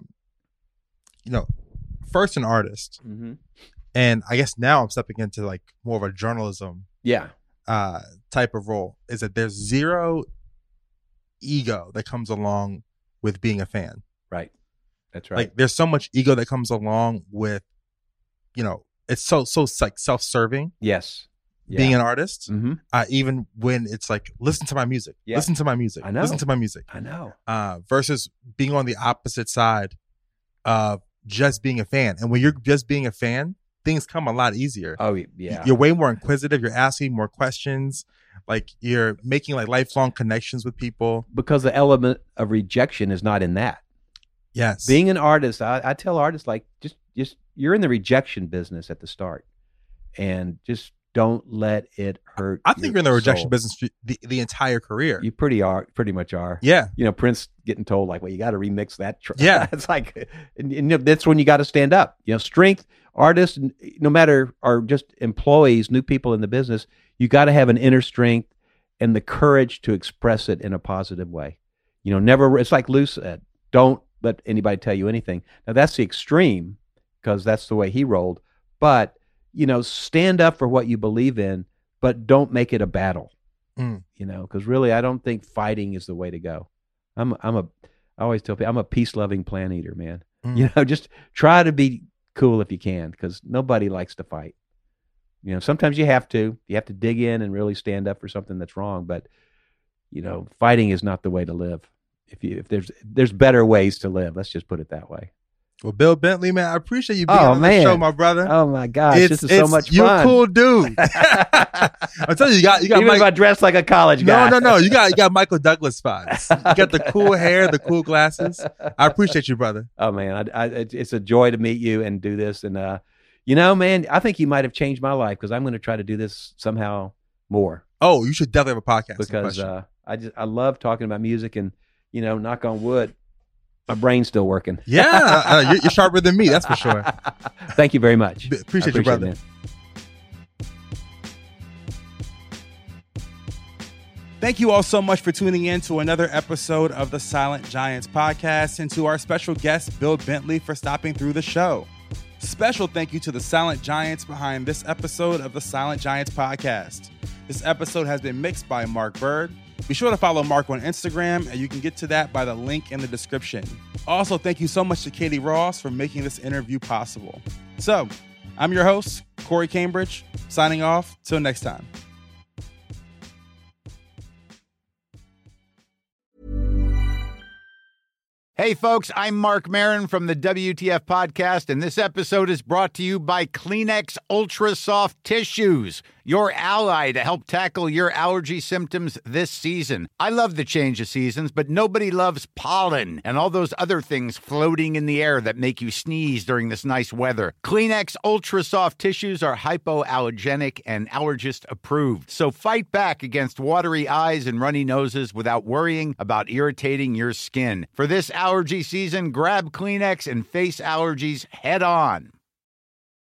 Speaker 4: first an artist, and I guess now I'm stepping into like more of a journalism type of role, is that there's zero ego that comes along with being a fan.
Speaker 5: Right. That's right.
Speaker 4: Like there's so much ego that comes along with, it's so like self-serving.
Speaker 5: Yes. Yeah.
Speaker 4: Being an artist,
Speaker 5: Mm-hmm.
Speaker 4: even when it's like, listen to my music,
Speaker 5: Yeah.
Speaker 4: listen to my music,
Speaker 5: I know.
Speaker 4: listen to my music.
Speaker 5: I know.
Speaker 4: Versus being on the opposite side of just being a fan. And when you're just being a fan, things come a lot easier.
Speaker 5: Oh, yeah.
Speaker 4: You're way more inquisitive. You're asking more questions. Like you're making like lifelong connections with people.
Speaker 5: Because the element of rejection is not in that.
Speaker 4: Yes.
Speaker 5: Being an artist, I tell artists, like, just you're in the rejection business at the start, and just don't let it hurt.
Speaker 4: I think you're in the rejection
Speaker 5: soul.
Speaker 4: business the entire career.
Speaker 5: You pretty much are.
Speaker 4: Yeah.
Speaker 5: Prince getting told like, well, you got to remix that.
Speaker 4: Yeah.
Speaker 5: It's like, and that's when you got to stand up. Strength, artists, no matter, are just employees, new people in the business. You got to have an inner strength and the courage to express it in a positive way. Never. It's like Lou said, don't let anybody tell you anything. Now that's the extreme, because that's the way he rolled. But stand up for what you believe in, but don't make it a battle. Because really, I don't think fighting is the way to go. I always tell people, I'm a peace-loving plant eater, man. Just try to be cool if you can, because nobody likes to fight. Sometimes you have to dig in and really stand up for something that's wrong. But fighting is not the way to live. If there's better ways to live, let's just put it that way.
Speaker 4: Well, Bill Bentley, man, I appreciate you being on the show, my brother.
Speaker 5: Oh my gosh, this is so much fun.
Speaker 4: You're a cool dude. I'm telling you, you got
Speaker 5: even if I dress like a college guy.
Speaker 4: No. You got Michael Douglas vibes. You got the cool hair, the cool glasses. I appreciate you, brother.
Speaker 5: Oh man, it's a joy to meet you and do this. And man, I think you might have changed my life, because I'm going to try to do this somehow more.
Speaker 4: Oh, you should definitely have a podcast.
Speaker 5: Because I love talking about music, and knock on wood, my brain's still working.
Speaker 4: Yeah, you're sharper than me, that's for sure.
Speaker 5: Thank you very much.
Speaker 4: Appreciate you, brother.
Speaker 5: It,
Speaker 4: Thank you all so much for tuning in to another episode of the Silent Giants podcast, and to our special guest, Bill Bentley, for stopping through the show. Special thank you to the Silent Giants behind this episode of the Silent Giants podcast. This episode has been mixed by Mark Bird. Be sure to follow Mark on Instagram, and you can get to that by the link in the description. Also, thank you so much to Katie Ross for making this interview possible. So, I'm your host, Corey Cambridge, signing off. Till next time.
Speaker 7: Hey folks, I'm Mark Maron from the WTF Podcast, and this episode is brought to you by Kleenex Ultra Soft Tissues, your ally to help tackle your allergy symptoms this season. I love the change of seasons, but nobody loves pollen and all those other things floating in the air that make you sneeze during this nice weather. Kleenex Ultra Soft Tissues are hypoallergenic and allergist approved, so fight back against watery eyes and runny noses without worrying about irritating your skin. For this allergy season, grab Kleenex and face allergies head on.